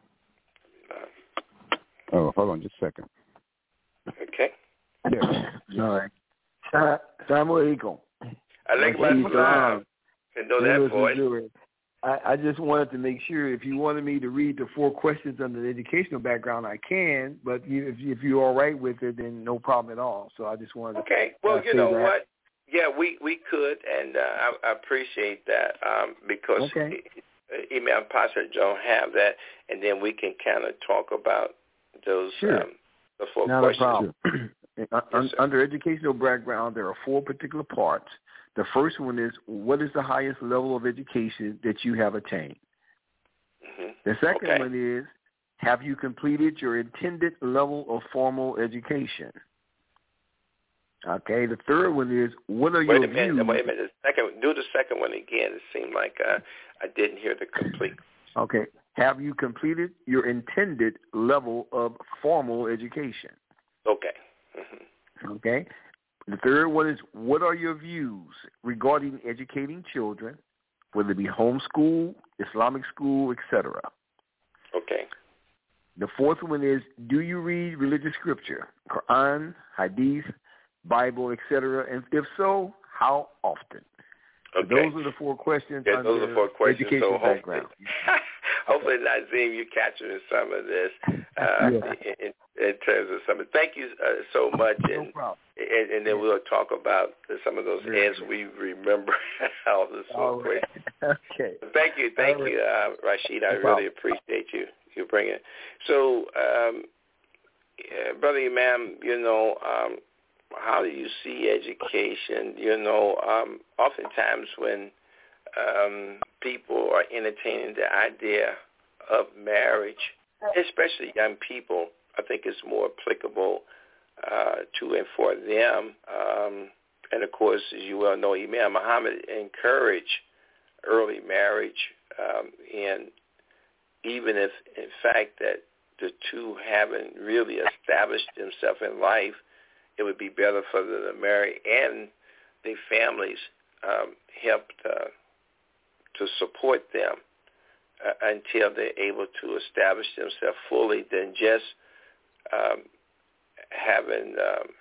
Hold on just a second. Okay. Yeah. All right. Assalamu alaikum. Alaikum assalam. And know that voice. I just wanted to make sure if you wanted me to read the 4 questions under the educational background, I can. But if you're all right with it, then no problem at all. So I just wanted to. Okay. Well, you know what? Yeah, we could, and I appreciate that because Imam Pasha don't have that, and then we can kind of talk about those the 4 Not questions. A problem. Under educational background, there are 4 particular parts. The first one is, what is the highest level of education that you have attained? Mm-hmm. The second one is, have you completed your intended level of formal education? Okay. The third one is, what are your views? Wait a minute. Do the second one again. It seemed like I didn't hear the complete. Okay. Have you completed your intended level of formal education? Okay. Mm-hmm. Okay. The third one is, what are your views regarding educating children, whether it be homeschool, Islamic school, etc.? Okay. The fourth one is, do you read religious scripture, Quran, Hadith, Bible, etc.? And if so, how often? Okay. Those are the 4 questions under those are 4 questions. educational background. Hopefully, Nazim, you're capturing some of this in terms of some. Thank you so much. No problem. And then we'll talk about some of those as we remember all this. Right. Okay. Thank you, Rashid. I really appreciate you bringing it. So, Brother Imam, how do you see education? Oftentimes when people are entertaining the idea of marriage, especially young people, I think it's more applicable to and for them. And of course, as you well know, Imam Muhammad encouraged early marriage, and even if, in fact, that the two haven't really established themselves in life, it would be better for them to marry, and their families help to support them until they're able to establish themselves fully than just having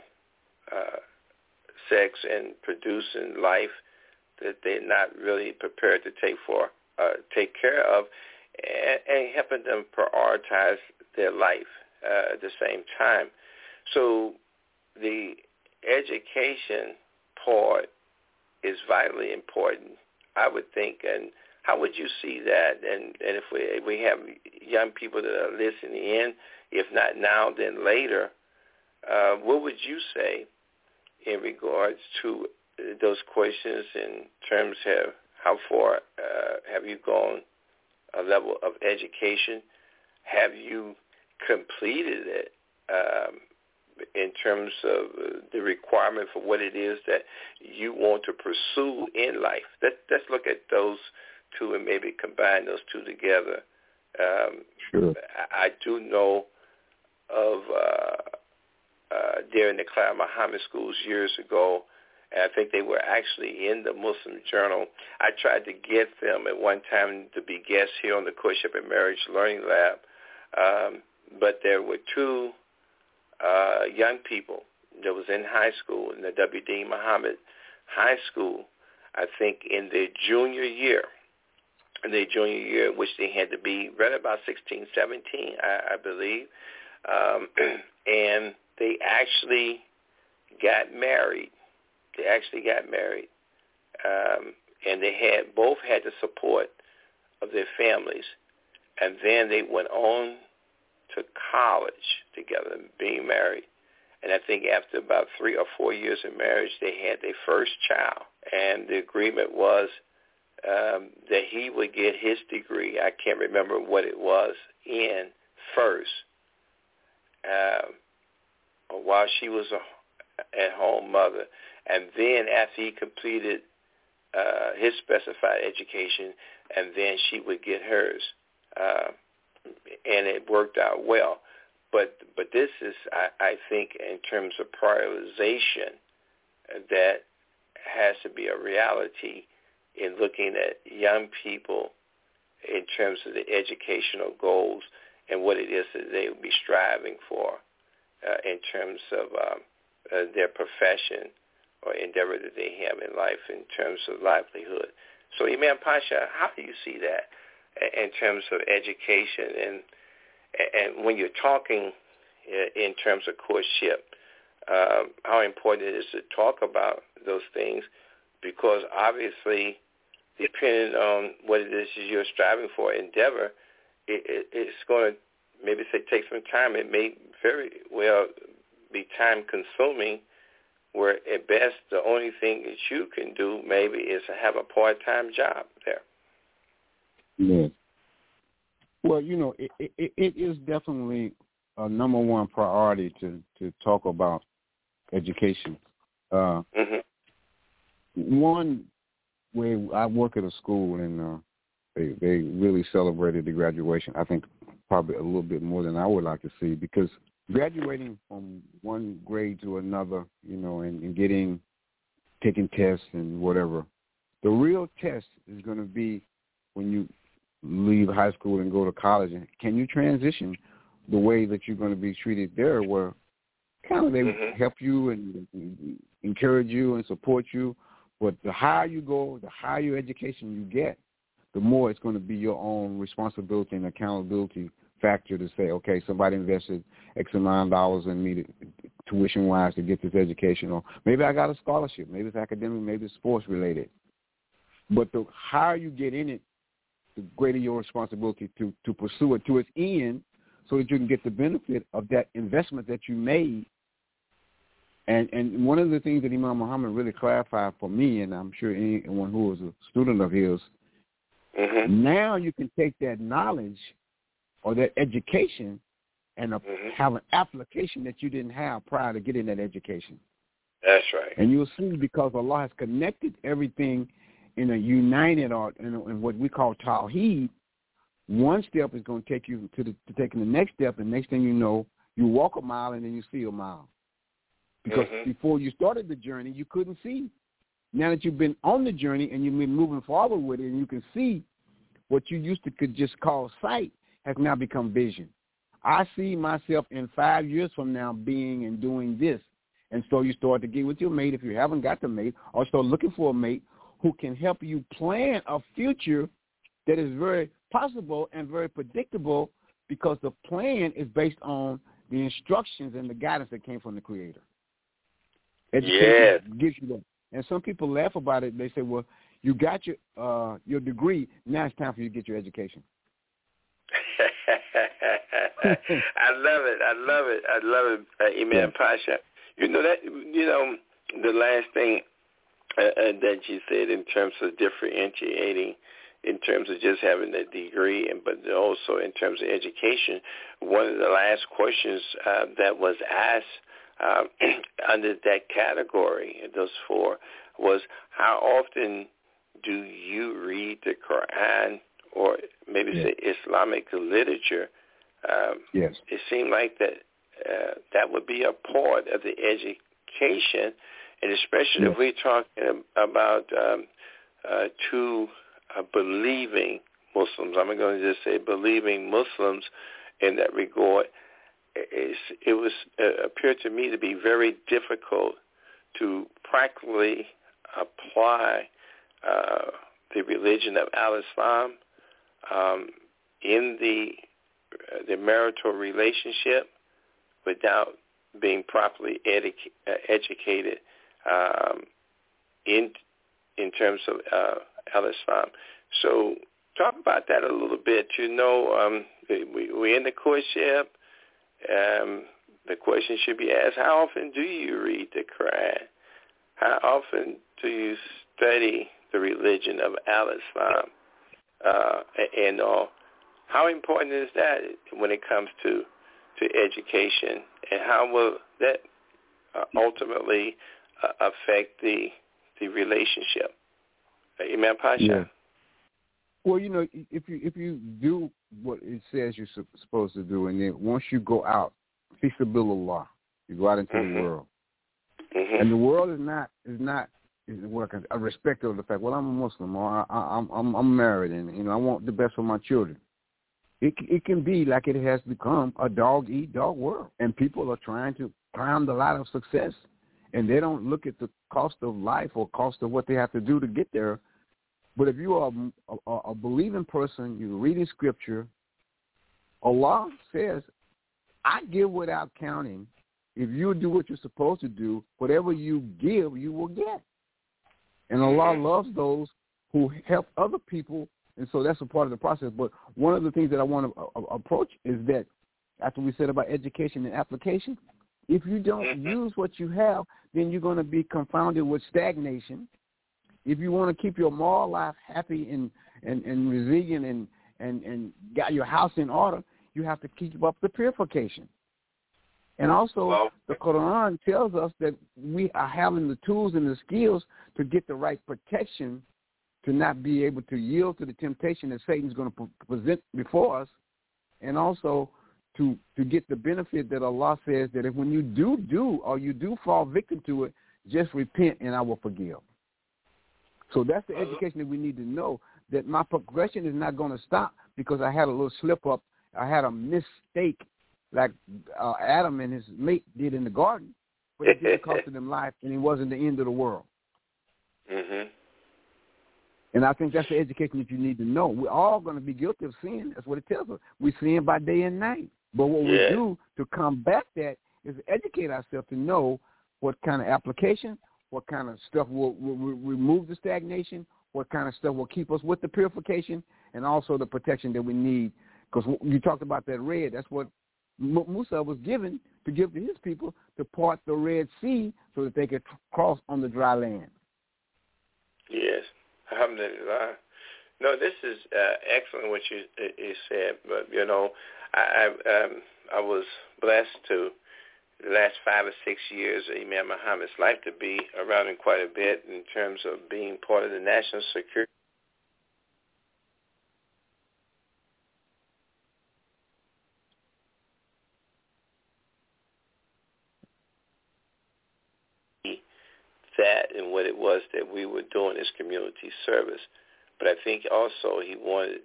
sex and producing life that they're not really prepared to take care of, and helping them prioritize their life at the same time. So the education part is vitally important, I would think. And how would you see that? And if we have young people that are listening in, if not now, then later, what would you say in regards to those questions in terms of how far have you gone a level of education? Have you completed it in terms of the requirement for what it is that you want to pursue in life? Let's look at those two and maybe combine those two together. Sure. I do know of during the Clara Muhammad schools years ago, and I think they were actually in the Muslim Journal. I tried to get them at one time to be guests here on the Courtship and Marriage Learning Lab, but there were two young people that was in high school, in the W.D. Muhammad High School, I think in their junior year, which they had to be right about 16, 17, I believe, and they actually got married. and they both had the support of their families, and then they went on to college together, being married. And I think after about 3 or 4 years of marriage, they had their first child. And the agreement was that he would get his degree. I can't remember what it was in first, while she was a at-home mother. And then after he completed his specified education, and then she would get hers. And it worked out well. But this is, I think, in terms of prioritization, that has to be a reality in looking at young people in terms of the educational goals and what it is that they will be striving for in terms of their profession or endeavor that they have in life in terms of livelihood. So, Imam Pasha, how do you see that in terms of education and when you're talking in terms of courtship, how important it is to talk about those things, because obviously, depending on what it is you're striving for, endeavor, it's going to maybe take some time. It may very well be time-consuming, where at best the only thing that you can do maybe is to have a part-time job there. Yeah. Well, it is definitely a number one priority to talk about education. One way, I work at a school, and they really celebrated the graduation. I think probably a little bit more than I would like to see, because graduating from one grade to another, and taking tests and whatever, the real test is going to be when you leave high school and go to college. And can you transition the way that you're going to be treated there, where kind of they help you and encourage you and support you. But the higher you go, the higher education you get, the more it's going to be your own responsibility and accountability factor to say, okay, somebody invested X amount of dollars in me tuition-wise to get this education, or maybe I got a scholarship, maybe it's academic, maybe it's sports-related. But the higher you get in it, the greater your responsibility to pursue it to its end, so that you can get the benefit of that investment that you made. And one of the things that Imam Muhammad really clarified for me, and I'm sure anyone who was a student of his, now you can take that knowledge or that education and have an application that you didn't have prior to getting that education. That's right. And you'll see, because Allah has connected everything in a united, or in what we call Tawheed, one step is going to take you to taking the next step, and next thing you know, you walk a mile and then you see a mile. Because before you started the journey, you couldn't see. Now that you've been on the journey and you've been moving forward with it, and you can see, what you used to could just call sight has now become vision. I see myself in 5 years from now being and doing this. And so you start to get with your mate, if you haven't got the mate, or start looking for a mate who can help you plan a future that is very possible and very predictable, because the plan is based on the instructions and the guidance that came from the Creator. Education gives you that. And some people laugh about it. They say, well, you got your degree, now it's time for you to get your education. I love it, Imam Pasha. The last thing that you said in terms of differentiating, in terms of just having a degree, but also in terms of education, one of the last questions that was asked under that category, those four, was how often do you read the Quran, or maybe say Islamic literature? It seemed like that would be a part of the education, and especially if we're talking about two believing Muslims. I'm going to just say believing Muslims in that regard. It appeared to me to be very difficult to practically apply the religion of Al-Islam in the marital relationship without being properly educated in terms of al-Islam. So talk about that a little bit. We're in the courtship. The question should be asked, how often do you read the Quran? How often do you study the religion of al-Islam? And how important is that when it comes to education? And how will that ultimately affect the relationship? Imam Pasha? Yeah. Well, if you do what it says you're supposed to do, and then once you go out, fisabilillah, you go out into the world, and the world is not a respect of the fact. Well, I'm a Muslim, or I'm married, and I want the best for my children. It can be like it has become a dog-eat-dog world, and people are trying to climb the ladder of success, and they don't look at the cost of life or cost of what they have to do to get there. But if you are a believing person, you're reading scripture, Allah says, I give without counting. If you do what you're supposed to do, whatever you give, you will get. And Allah loves those who help other people, and so that's a part of the process. But one of the things that I want to approach is that after we said about education and application, if you don't use what you have, then you're going to be confounded with stagnation. If you want to keep your moral life happy and resilient and got your house in order, you have to keep up the purification. And also, the Quran tells us that we are having the tools and the skills to get the right protection to not be able to yield to the temptation that Satan's going to present before us, and also to get the benefit that Allah says that if when you do or you do fall victim to it, just repent and I will forgive. So that's the education that we need to know, that my progression is not going to stop because I had a little slip-up. I had a mistake like Adam and his mate did in the garden, but it didn't cost them life, and it wasn't the end of the world. And I think that's the education that you need to know. We're all going to be guilty of sin. That's what it tells us. We sin by day and night. But what we do to combat that is educate ourselves to know what kind of application, what kind of stuff will remove the stagnation, what kind of stuff will keep us with the purification, and also the protection that we need. Because you talked about that red. That's what Musa was given to give to his people, to part the Red Sea so that they could cross on the dry land. Yes. Alhamdulillah. No, this is excellent what you said, but, I was blessed to the last 5 or 6 years of Imam Muhammad's life to be around him quite a bit in terms of being part of the national security. That and what it was that we were doing as community service. But I think also he wanted,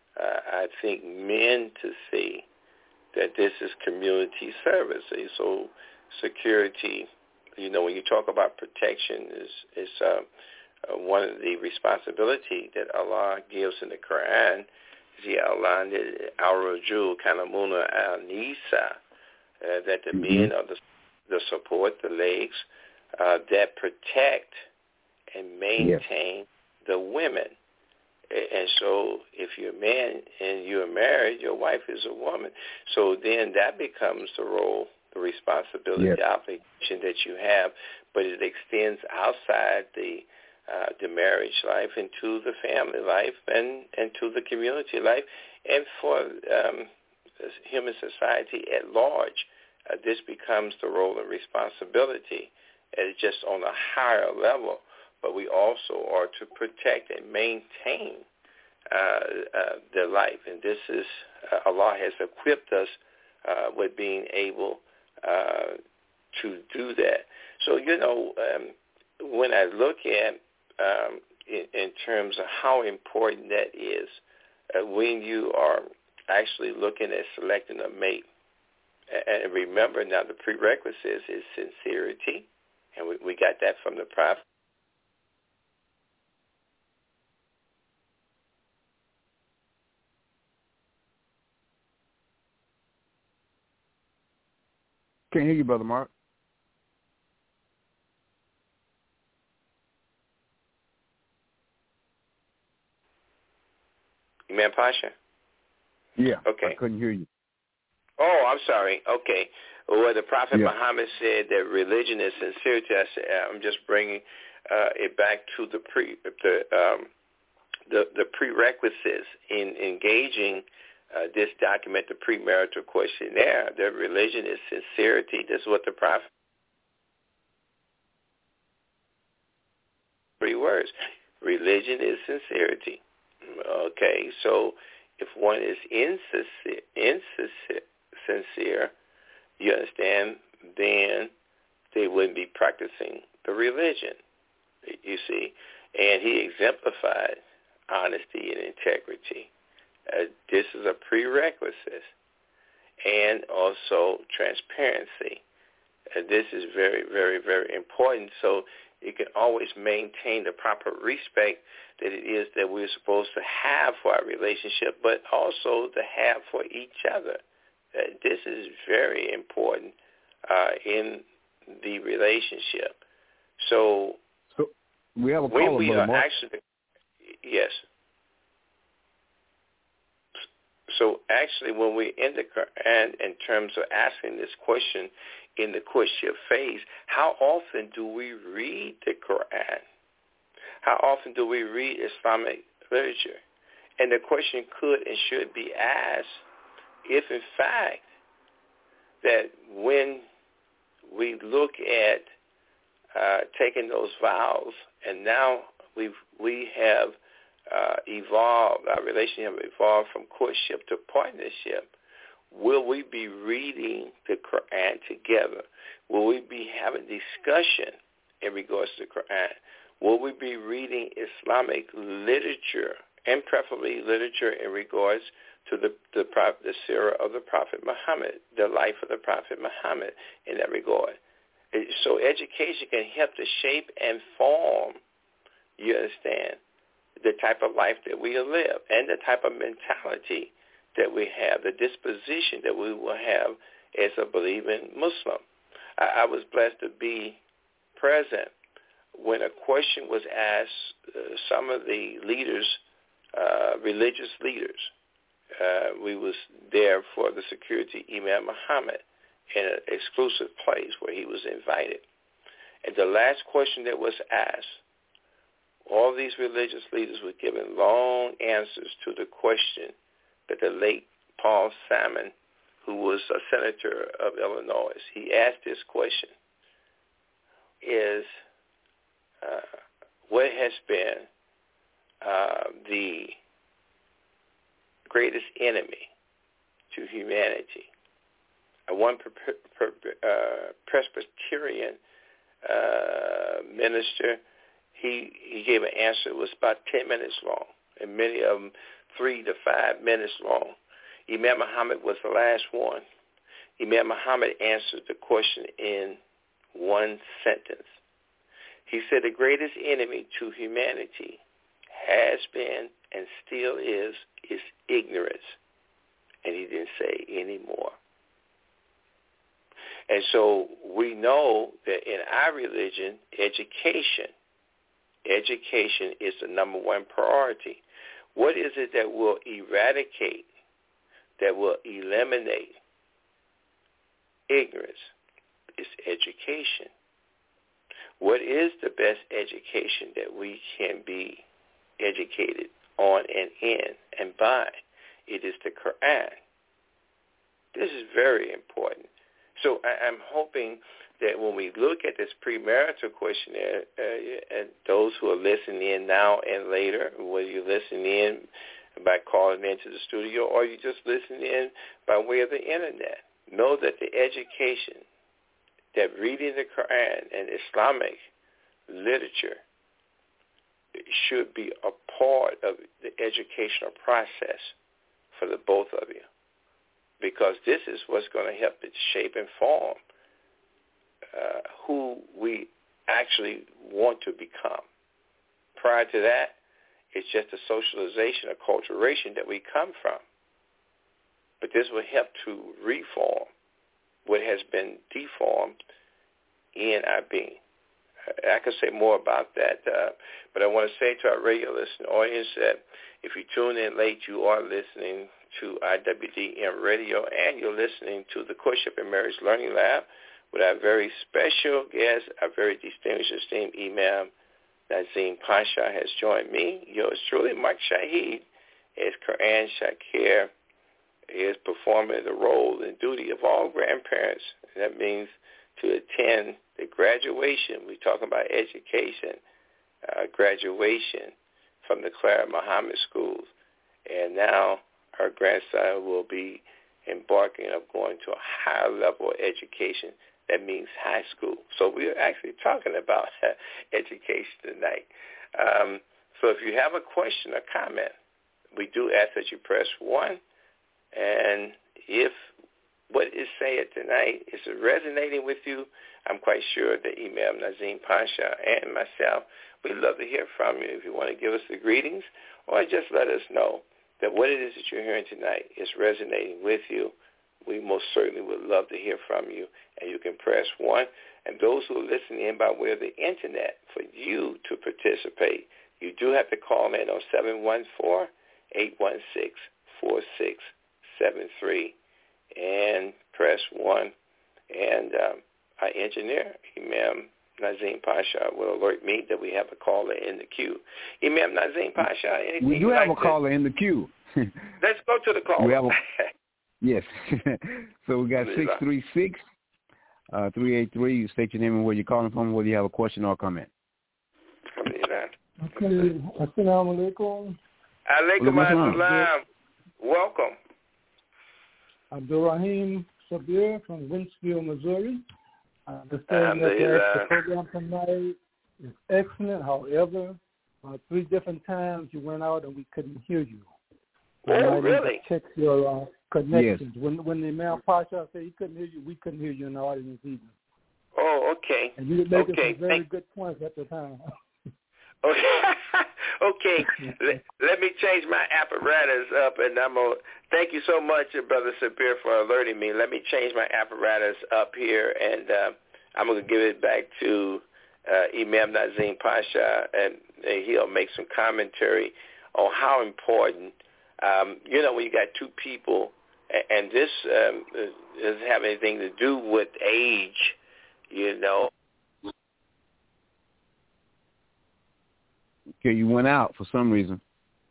men to see that this is community service. So security, when you talk about protection, is one of the responsibility that Allah gives in the Quran. He outlined it, al-rujul kalamuna al-nisa, that the men are the support, the legs, that protect and maintain the women. And so if you're a man and you're married, your wife is a woman. So then that becomes the role, the responsibility, the obligation that you have, but it extends outside the marriage life into the family life and to the community life and for human society at large. This becomes the role and responsibility. It's just on a higher level, but we also are to protect and maintain their life. And this is, Allah has equipped us with being able to do that. So, when I look at in terms of how important that is, when you are actually looking at selecting a mate, and remember now the prerequisite is sincerity. And we got that from the Prophet. Can't hear you, Brother Mark. Imam Pasha? Yeah. Okay. I couldn't hear you. Oh, I'm sorry. Okay. Well, the Prophet Muhammad said that religion is sincerity. I'm just bringing it back to the prerequisites in engaging this document, the premarital questionnaire. That religion is sincerity. This is what the Prophet. 3 words. Religion is sincerity. Okay, so if one is insincere, you understand, then they wouldn't be practicing the religion, you see. And he exemplified honesty and integrity. This is a prerequisite. And also transparency. This is very, very, very important. So you can always maintain the proper respect that it is that we're supposed to have for our relationship, but also to have for each other. This is very important in the relationship. So we have a when caller, we are Mark. actually, yes. So actually, when we in the Quran, in terms of asking this question in the question phase, how often do we read the Quran? How often do we read Islamic literature? And the question could and should be asked if, in fact, that when we look at taking those vows, and now we have evolved, our relationship evolved from courtship to partnership, will we be reading the Quran together? Will we be having discussion in regards to the Quran? Will we be reading Islamic literature, and preferably literature in regards to the seerah of the Prophet Muhammad, the life of the Prophet Muhammad in that regard? So education can help to shape and form, you understand, the type of life that we live and the type of mentality that we have, the disposition that we will have as a believing Muslim. I was blessed to be present when a question was asked some of the leaders, religious leaders. We was there for the security Imam Muhammad in an exclusive place where he was invited. And the last question that was asked, all these religious leaders were given long answers to the question that the late Paul Salmon, who was a senator of Illinois, he asked this question, is what has been the greatest enemy to humanity? One Presbyterian minister, he gave an answer that was about 10 minutes long, and many of them 3 to 5 minutes long. Imam Muhammad was the last one. Imam Muhammad answered the question in one sentence. He said the greatest enemy to humanity has been and still is ignorance. And he didn't say any more. And so we know that in our religion, education is the number one priority. What is it that will eradicate, that will eliminate ignorance? It's education. What is the best education that we can be educated on and in and by? It is the Quran. This is very important. So I'm hoping that when we look at this premarital questionnaire, and those who are listening in now and later, whether you're listening in by calling into the studio or you just listening in by way of the internet, know that the education, that reading the Quran and Islamic literature should be a part of the educational process for the both of you, because this is what's going to help to shape and form who we actually want to become. Prior to that, it's just a socialization, acculturation that we come from. But this will help to reform what has been deformed in our being. I can say more about that, but I want to say to our radio listening audience that if you tune in late, you are listening to IWDM Radio, and you're listening to the Courtship and Marriage Learning Lab with our very special guest, our very distinguished, esteemed Imam Nazim Pasha has joined me, yours truly, Mike Shaheed, as Quran Shakir is performing the role and duty of all grandparents. That means to attend the graduation. We're talking about education, graduation from the Clara Muhammad schools. And now our grandson will be embarking of going to a higher level of education. That means high school. So we're actually talking about education tonight. So if you have a question or comment, we do ask that you press 1. And if what is said tonight is resonating with you, I'm quite sure that Imam Nazim Pasha and myself, we'd love to hear from you. If you want to give us the greetings or just let us know that what it is that you're hearing tonight is resonating with you, we most certainly would love to hear from you, and you can press 1. And those who are listening in by way of the Internet, for you to participate, you do have to call in on 714-816-4673 and press 1. And our engineer, Imam Nazim Pasha, will alert me that we have a caller in the queue. Imam Nazim Pasha, anything we do have a caller in the queue. Let's go to the caller. Yes. So we got 636-383. You state your name and where you're calling from, whether you have a question or a comment. Okay. Assalamu alaikum. Alaikum assalam. Welcome. Abdul Rahim Sabir from Winsfield, Missouri. I understand that the program tonight is excellent. However, 3 different times you went out and we couldn't hear you. Oh, really? Check your connections. Yes. When the Imam Pasha said he couldn't hear you, we couldn't hear you in the audience either. Oh, okay. And you were making some very good points at the time. Okay. Let me change my apparatus up, and I'm going to thank you so much, Brother Sabir, for alerting me. Let me change my apparatus up here, and I'm going to give it back to Imam Nazim Pasha, and he'll make some commentary on how important, when you got 2 people, and this doesn't have anything to do with age, Okay, you went out for some reason.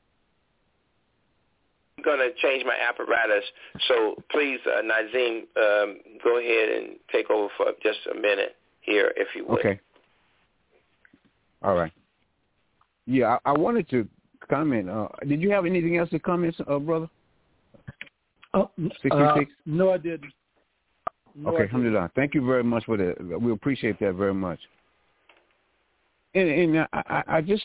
I'm going to change my apparatus, so please, Nazim, go ahead and take over for just a minute here, if you would. Okay. All right. Yeah, I wanted to comment. Did you have anything else to comment, brother? 66? No, I didn't. Okay, alhamdulillah. Thank you very much for that. We appreciate that very much. And I just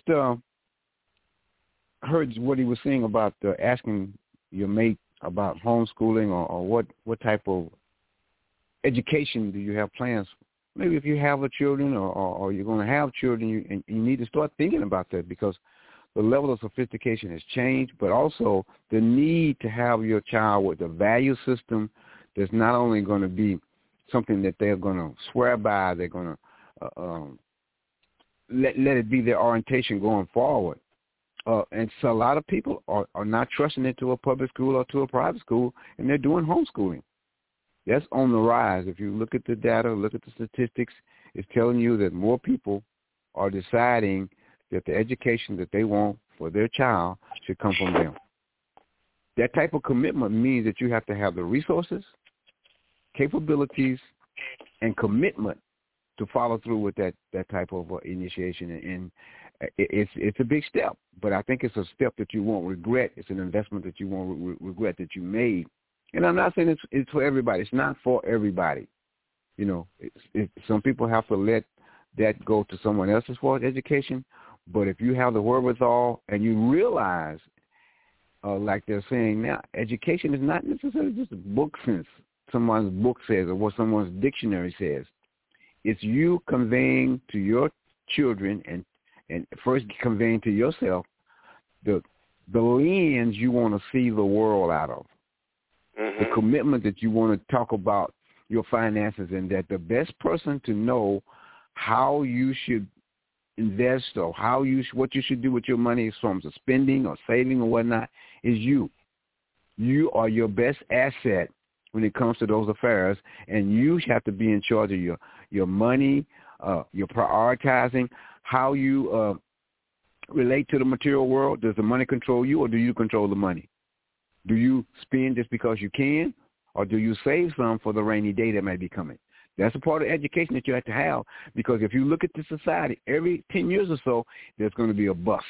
heard what he was saying about asking your mate about homeschooling or what type of education do you have plans. Maybe if you have children or you're going to have children, you need to start thinking about that, because the level of sophistication has changed, but also the need to have your child with a value system that's not only going to be something that they're going to swear by, they're going to let it be their orientation going forward. And so a lot of people are not trusting it to a public school or to a private school, and they're doing homeschooling. That's on the rise. If you look at the data, look at the statistics, it's telling you that more people are deciding that the education that they want for their child should come from them. That type of commitment means that you have to have the resources, capabilities, and commitment to follow through with that type of initiation. And it's a big step, but I think it's a step that you won't regret. It's an investment that you won't regret that you made. And I'm not saying it's for everybody. It's not for everybody. Some people have to let that go to someone else as far as education. But if you have the wherewithal and you realize, like they're saying now, education is not necessarily just a book sense. Someone's book says or what someone's dictionary says. It's you conveying to your children and first conveying to yourself the lens you want to see the world out of. Mm-hmm. The commitment that you want to talk about your finances, and that the best person to know how you should invest or what you should do with your money in terms of spending or saving or whatnot is you. You are your best asset when it comes to those affairs, and you have to be in charge of your money, your prioritizing, how you relate to the material world. Does the money control you, or do you control the money? Do you spend just because you can, or do you save some for the rainy day that may be coming? That's a part of education that you have to have, because if you look at the society, every 10 years or so, there's going to be a bust.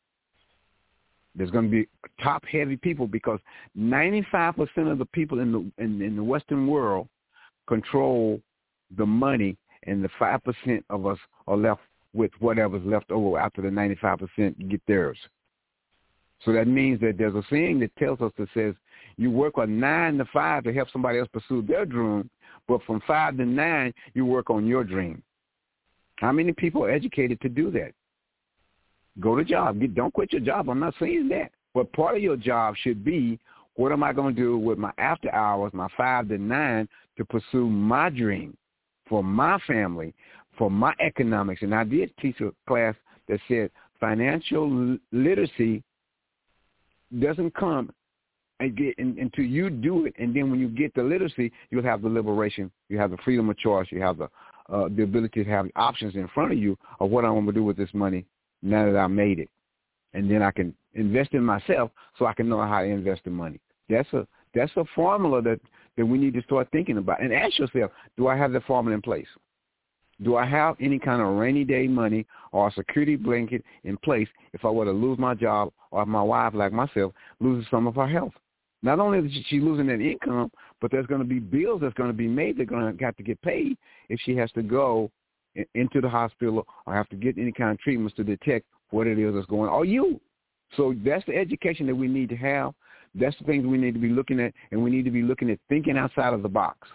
There's going to be top-heavy people, because 95% of the people in the Western world control the money, and the 5% of us are left with whatever's left over after the 95% get theirs. So that means that there's a saying that tells us that says you work on 9 to 5 to help somebody else pursue their dream, but from 5 to 9 you work on your dream. How many people are educated to do that? Go to job. Don't quit your job. I'm not saying that. But part of your job should be, what am I going to do with my after hours, my 5 to 9, to pursue my dream for my family, for my economics? And I did teach a class that said financial literacy doesn't come until you do it. And then when you get the literacy, you'll have the liberation. You have the freedom of choice. You have the ability to have options in front of you of what I'm going to do with this money now that I made it. And then I can invest in myself so I can know how to invest the money. That's a formula that we need to start thinking about. And ask yourself, do I have the formula in place? Do I have any kind of rainy day money or a security blanket in place if I were to lose my job, or if my wife, like myself, loses some of her health? Not only is she losing that income, but there's going to be bills that's going to be made. They're going to have to get paid if she has to go into the hospital or have to get any kind of treatments to detect what it is that's going on, or you. So that's the education that we need to have. That's the things we need to be looking at, and we need to be looking at thinking outside of the box.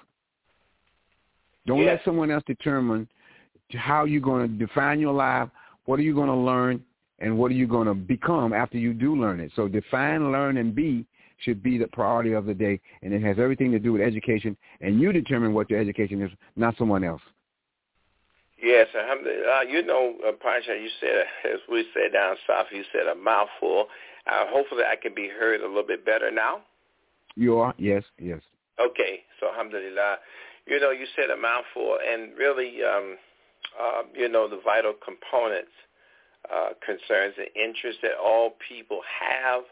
Don't let someone else determine how you're going to define your life, what are you going to learn, and what are you going to become after you do learn it. So define, learn, and be should be the priority of the day, and it has everything to do with education, and you determine what your education is, not someone else. Yes, Pasha, you said, as we said down south, you said a mouthful. Hopefully I can be heard a little bit better now. You are? Yes. Okay, so alhamdulillah. You said a mouthful, and really, the vital components, concerns and interests that all people have,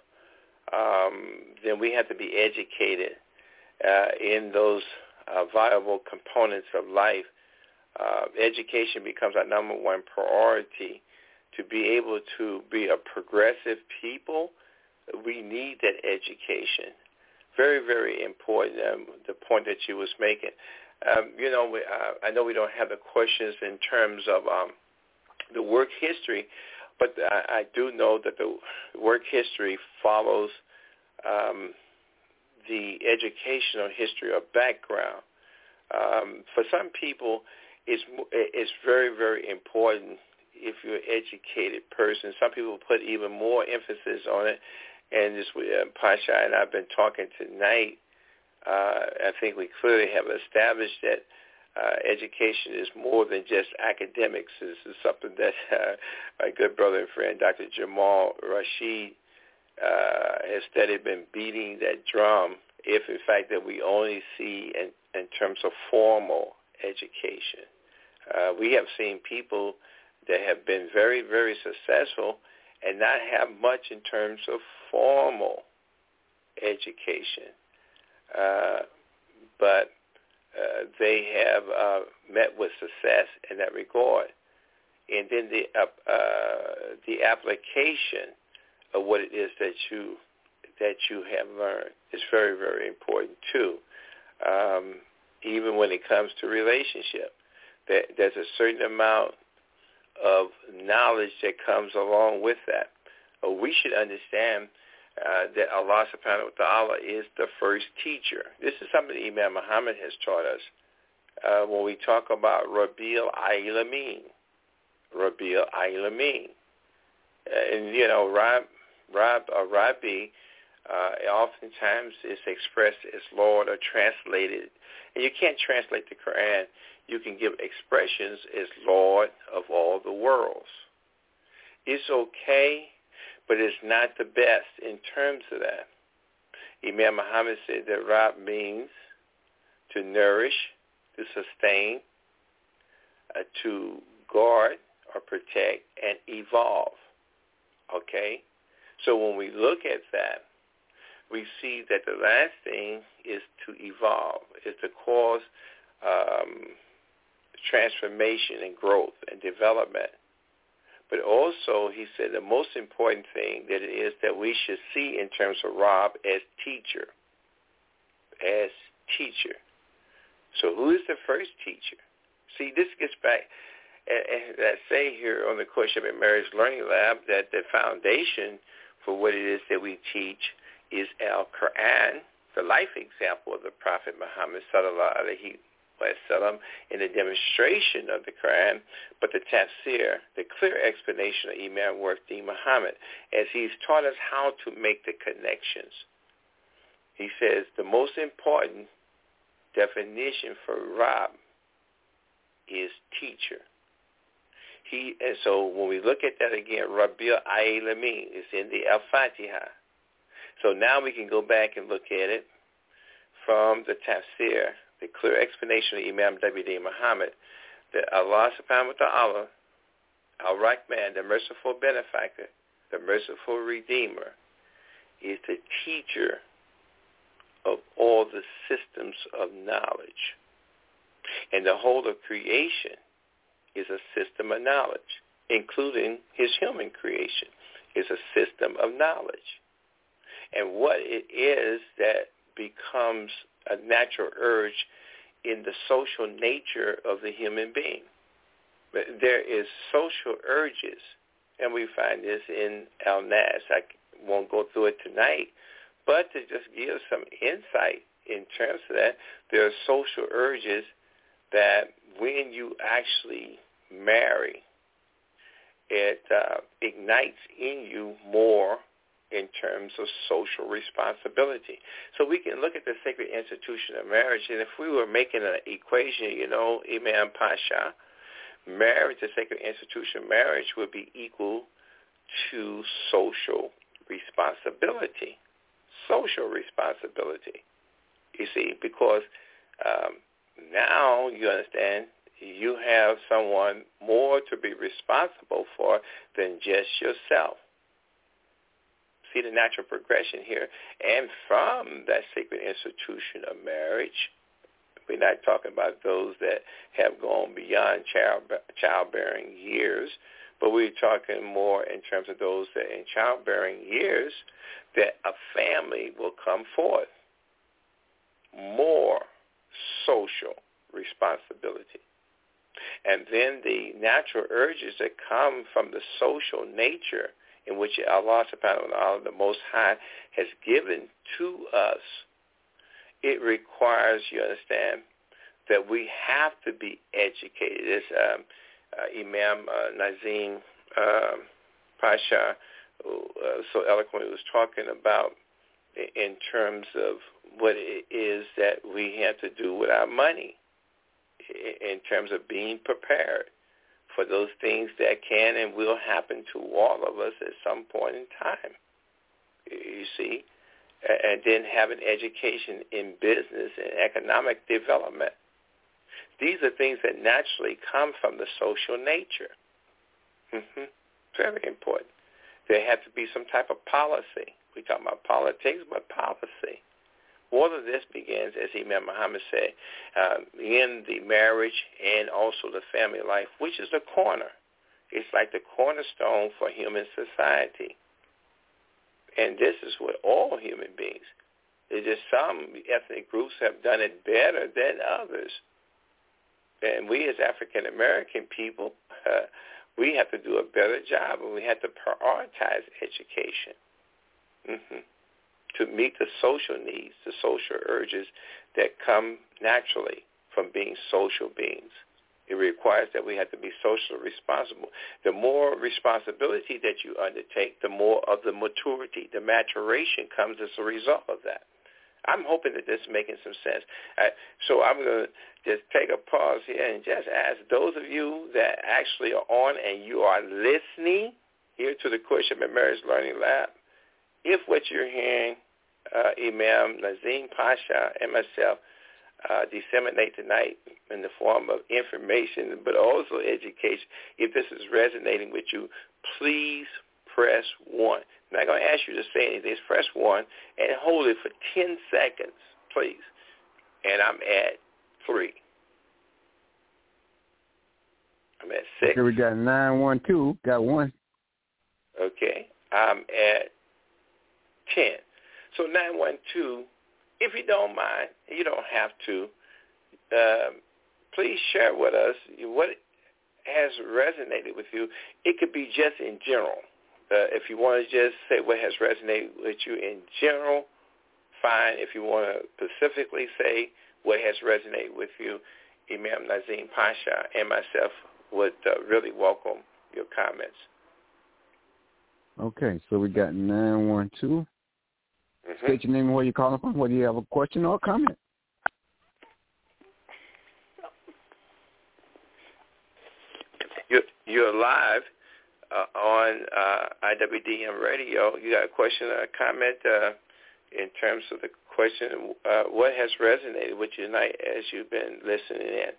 then we have to be educated in those viable components of life. Education becomes our number one priority. To be able to be a progressive people, we need that education. Very, very important, the point that you was making. I know we don't have the questions in terms of the work history, but I do know that the work history follows the educational history or background. For some people, it's very, very important if you're an educated person. Some people put even more emphasis on it. And this, Pasha and I have been talking tonight. I think we clearly have established that education is more than just academics. This is something that my good brother and friend, Dr. Jamal Rashid, has steadily been beating that drum, if in fact that we only see in terms of formal education. We have seen people that have been very, very successful and not have much in terms of formal education. But they have met with success in that regard. And then the application of what it is that you have learned is very, very important too. Even when it comes to relationship, there's a certain amount of knowledge that comes along with that. We should understand that Allah subhanahu wa ta'ala is the first teacher. This is something Imam Muhammad has taught us when we talk about Rabi al-Alamin. And, Rabbi oftentimes is expressed as Lord or translated. And you can't translate the Quran. you can give expressions as Lord of all the worlds. It's okay, but it's not the best in terms of that. Imam Muhammad said that Rab means to nourish, to sustain, to guard or protect, and evolve. Okay? So when we look at that, we see that the last thing is to evolve, is to cause transformation and growth and development. But also, he said the most important thing that it is that we should see in terms of Rab as teacher. As teacher. So who is the first teacher? See, this gets back, as I say here on the Courtship and Marriage Learning Lab, that the foundation for what it is that we teach is Al-Quran, the life example of the Prophet Muhammad sallallahu alaihi wasallam in the demonstration of the Quran, but the tafsir, the clear explanation of Imam Worthy Muhammad, as he's taught us how to make the connections. He says the most important definition for Rab is teacher. And so when we look at that again, Rabbil Alamin is in the Al-Fatiha. So now we can go back and look at it from the tafsir, the clear explanation of Imam W.D. Muhammad, that Allah subhanahu wa ta'ala, Al-Rahman, the merciful benefactor, the merciful redeemer, is the teacher of all the systems of knowledge. And the whole of creation is a system of knowledge, including his human creation, is a system of knowledge. And what it is that becomes a natural urge in the social nature of the human being. But there is social urges, and we find this in Al-Nas. I won't go through it tonight, but to just give some insight in terms of that, there are social urges that when you actually marry, it ignites in you more in terms of social responsibility. So we can look at the sacred institution of marriage, and if we were making an equation, Imam Pasha, marriage, the sacred institution of marriage would be equal to social responsibility. Social responsibility. You see, because now you understand you have someone more to be responsible for than just yourself. See the natural progression here. And from that sacred institution of marriage, we're not talking about those that have gone beyond childbearing years, but we're talking more in terms of those that in childbearing years, that a family will come forth. More social responsibility. And then the natural urges that come from the social nature in which Allah subhanahu wa ta'ala, the Most High, has given to us, it requires, you understand, that we have to be educated. As Imam Nazim Pasha so eloquently was talking about in terms of what it is that we have to do with our money, in terms of being prepared for those things that can and will happen to all of us at some point in time, you see, and then have an education in business and economic development. These are things that naturally come from the social nature. Very important. There has to be some type of policy. We talk about politics, but policy. All of this begins, as Imam Muhammad said, in the marriage and also the family life, which is the corner. It's like the cornerstone for human society. And this is with all human beings. There's just some ethnic groups have done it better than others. And we as African American people, we have to do a better job, and we have to prioritize education. To meet the social needs, the social urges that come naturally from being social beings. It requires that we have to be socially responsible. The more responsibility that you undertake, the more of the maturity, the maturation comes as a result of that. I'm hoping that this is making some sense. So I'm going to just take a pause here and just ask those of you that actually are on and you are listening here to the Courtship and Marriage Learning Lab, if what you're hearing, Imam Nazim Pasha and myself disseminate tonight in the form of information, but also education, if this is resonating with you, please press 1. I'm not going to ask you to say anything. Just press 1 and hold it for 10 seconds, please. And I'm at 3. I'm at 6. Okay, we got 912. Got 1. Okay, I'm at 10. So 912, if you don't mind, you don't have to, please share with us what has resonated with you. It could be just in general. If you want to just say what has resonated with you in general, fine. If you want to specifically say what has resonated with you, Imam Nazim Pasha and myself would really welcome your comments. Okay, so we got 912. Mm-hmm. State your name and where you're calling from, whether you have a question or a comment. You're live on IWDM Radio. You got a question or a comment in terms of the question, what has resonated with you tonight as you've been listening in?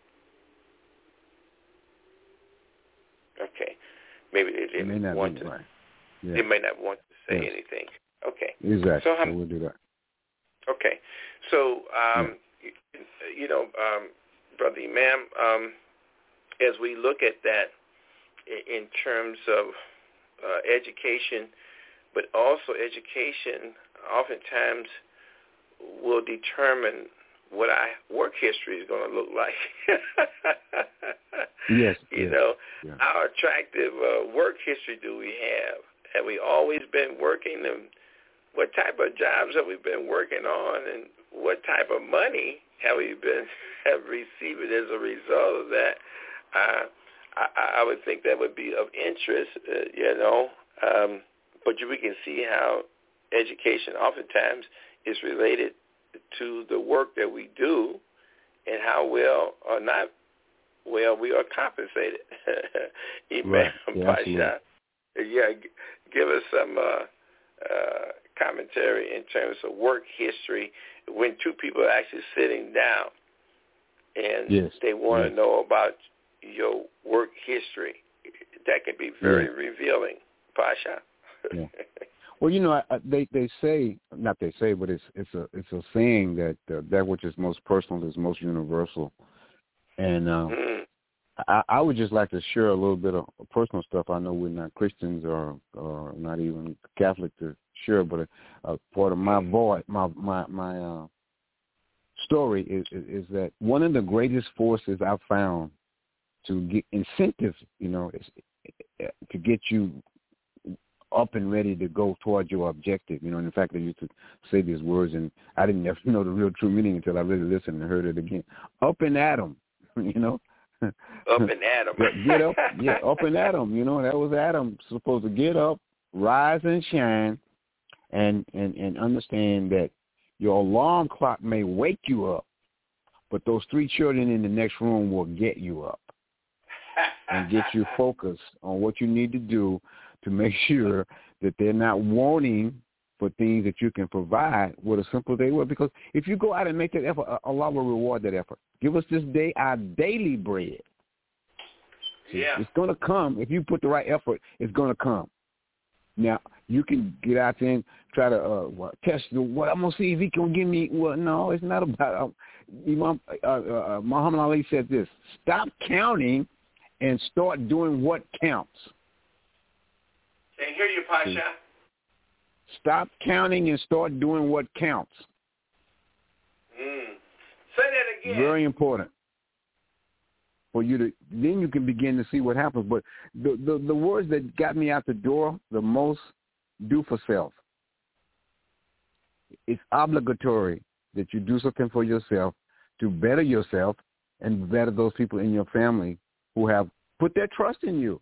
Okay. Maybe they didn't want to. Right. Yeah. They may not want to say anything. Okay. Exactly. So we'll do that. Okay. So, Brother Imam, as we look at that in terms of education, but also education oftentimes will determine what our work history is going to look like. Yes. How attractive work history do we have? Have we always been working? And what type of jobs have we been working on? And what type of money have we have received as a result of that? I would think that would be of interest, but we can see how education oftentimes is related to the work that we do and how well or not well we are compensated. Imam Pasha, give us some commentary in terms of work history when two people are actually sitting down and they want to know about your work history. That can be very revealing, Pasha. Yeah. Well, they say, not they say, but it's a saying that that which is most personal is most universal. And I would just like to share a little bit of personal stuff. I know we're not Christians or not even Catholic to share, but part of my my story is that one of the greatest forces I've found to get incentives, is to get you up and ready to go towards your objective. And in fact, I used to say these words, and I didn't ever know the real true meaning until I really listened and heard it again. Up and at 'em, Up and at 'em. Get up, up and at 'em. That was Adam supposed to get up, rise and shine, and understand that your alarm clock may wake you up, but those 3 children in the next room will get you up and get you focused on what you need to do to make sure that they're not wanting for things that you can provide with a simple day work. Because if you go out and make that effort, Allah will reward that effort. Give us this day our daily bread. Yeah. It's going to come. If you put the right effort, it's going to come. Now, you can get out there and try to test what I'm going to see if he can give me. Well, no, it's not about Muhammad Ali said this: stop counting and start doing what counts. Can't hear you, Pasha. Stop counting and start doing what counts. Say that again. Very important. For you to, then you can begin to see what happens. But the words that got me out the door the most, do for self. It's obligatory that you do something for yourself to better yourself and better those people in your family who have put their trust in you.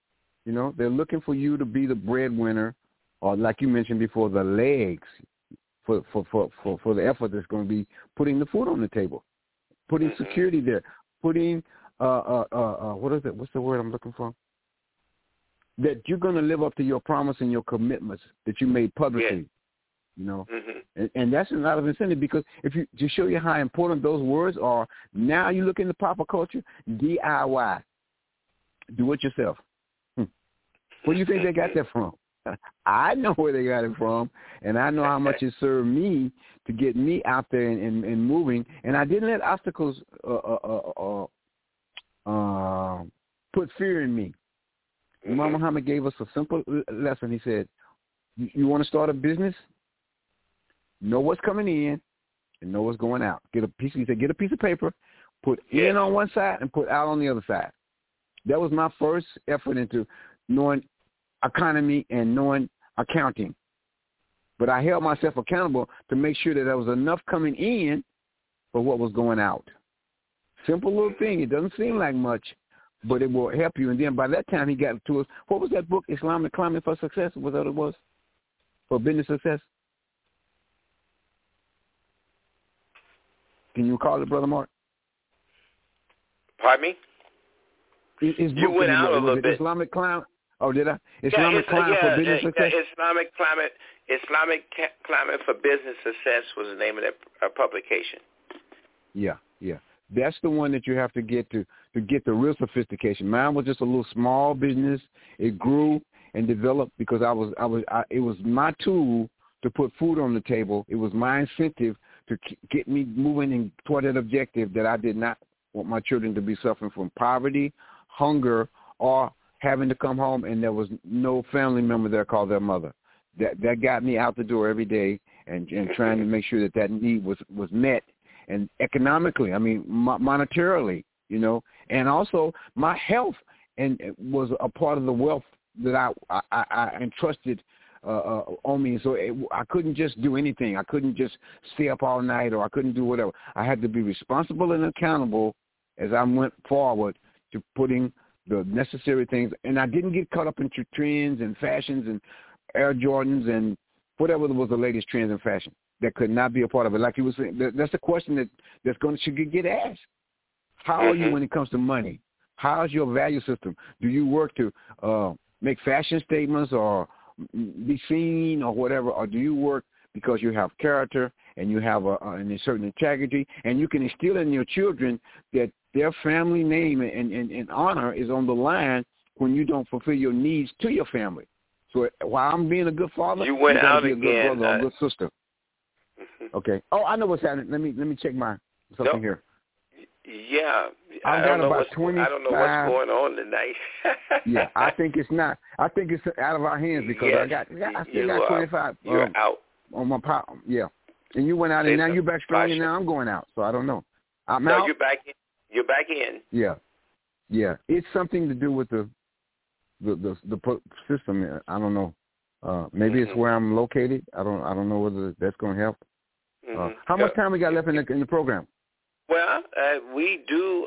They're looking for you to be the breadwinner, or like you mentioned before, the legs. for the effort that's going to be putting the food on the table, putting security there, putting what is it? What's the word I'm looking for? That you're going to live up to your promise and your commitments that you made publicly. You know, and that's a lot of incentive, because if you to show you how important those words are, now you look into proper culture, DIY, do it yourself. Where do you think they got that from? I know where they got it from, and I know how much it served me to get me out there and moving. And I didn't let obstacles put fear in me. Imam Muhammad gave us a simple lesson. He said, "You want to start a business? Know what's coming in and know what's going out. He said, get a piece of paper, put in on one side and put out on the other side." That was my first effort into knowing economy and knowing accounting. But I held myself accountable to make sure that there was enough coming in for what was going out. Simple little thing. It doesn't seem like much, but it will help you. And then by that time he got to us. What was that book, Islamic Climate for Success? Was that what it was? For business success? Can you call it, Brother Mark? Pardon me? You went out a little bit. Islamic Climate. Oh, did I? Islamic Climate for Business Success? Islamic Climate for Business Success was the name of that publication. Yeah. That's the one that you have to get to get the real sophistication. Mine was just a little small business. It grew and developed because it was my tool to put food on the table. It was my incentive to get me moving toward that objective that I did not want my children to be suffering from poverty, hunger, or having to come home and there was no family member there called their mother. That got me out the door every day and trying to make sure that need was met, and economically, I mean monetarily, you know, and also my health and was a part of the wealth that I entrusted on me. So I couldn't just do anything. I couldn't just stay up all night, or I couldn't do whatever. I had to be responsible and accountable as I went forward to putting the necessary things. And I didn't get caught up into trends and fashions and Air Jordans and whatever was the latest trends and fashion. That could not be a part of it. Like you were saying, that's a question should get asked. How are you when it comes to money? How's your value system? Do you work to make fashion statements or be seen or whatever, or do you work because you have character and you have a certain integrity, and you can instill in your children that their family name and honor is on the line when you don't fulfill your needs to your family. So while I'm being a good father, you went out be a again, good brother or a good sister. Okay. Oh, I know what's happening. Let me check my something here. Yeah, I don't know what's going on tonight. Yeah, I think it's not. I think it's out of our hands because I still got 25. You're out on my pop. Yeah, and you went out, and now you're back strong, and now I'm going out. So I don't know. I'm out. You're back in. You're back in. Yeah. It's something to do with the system. I don't know. Maybe it's where I'm located. I don't know whether that's going to help. How much time we got left in the program? Well, we do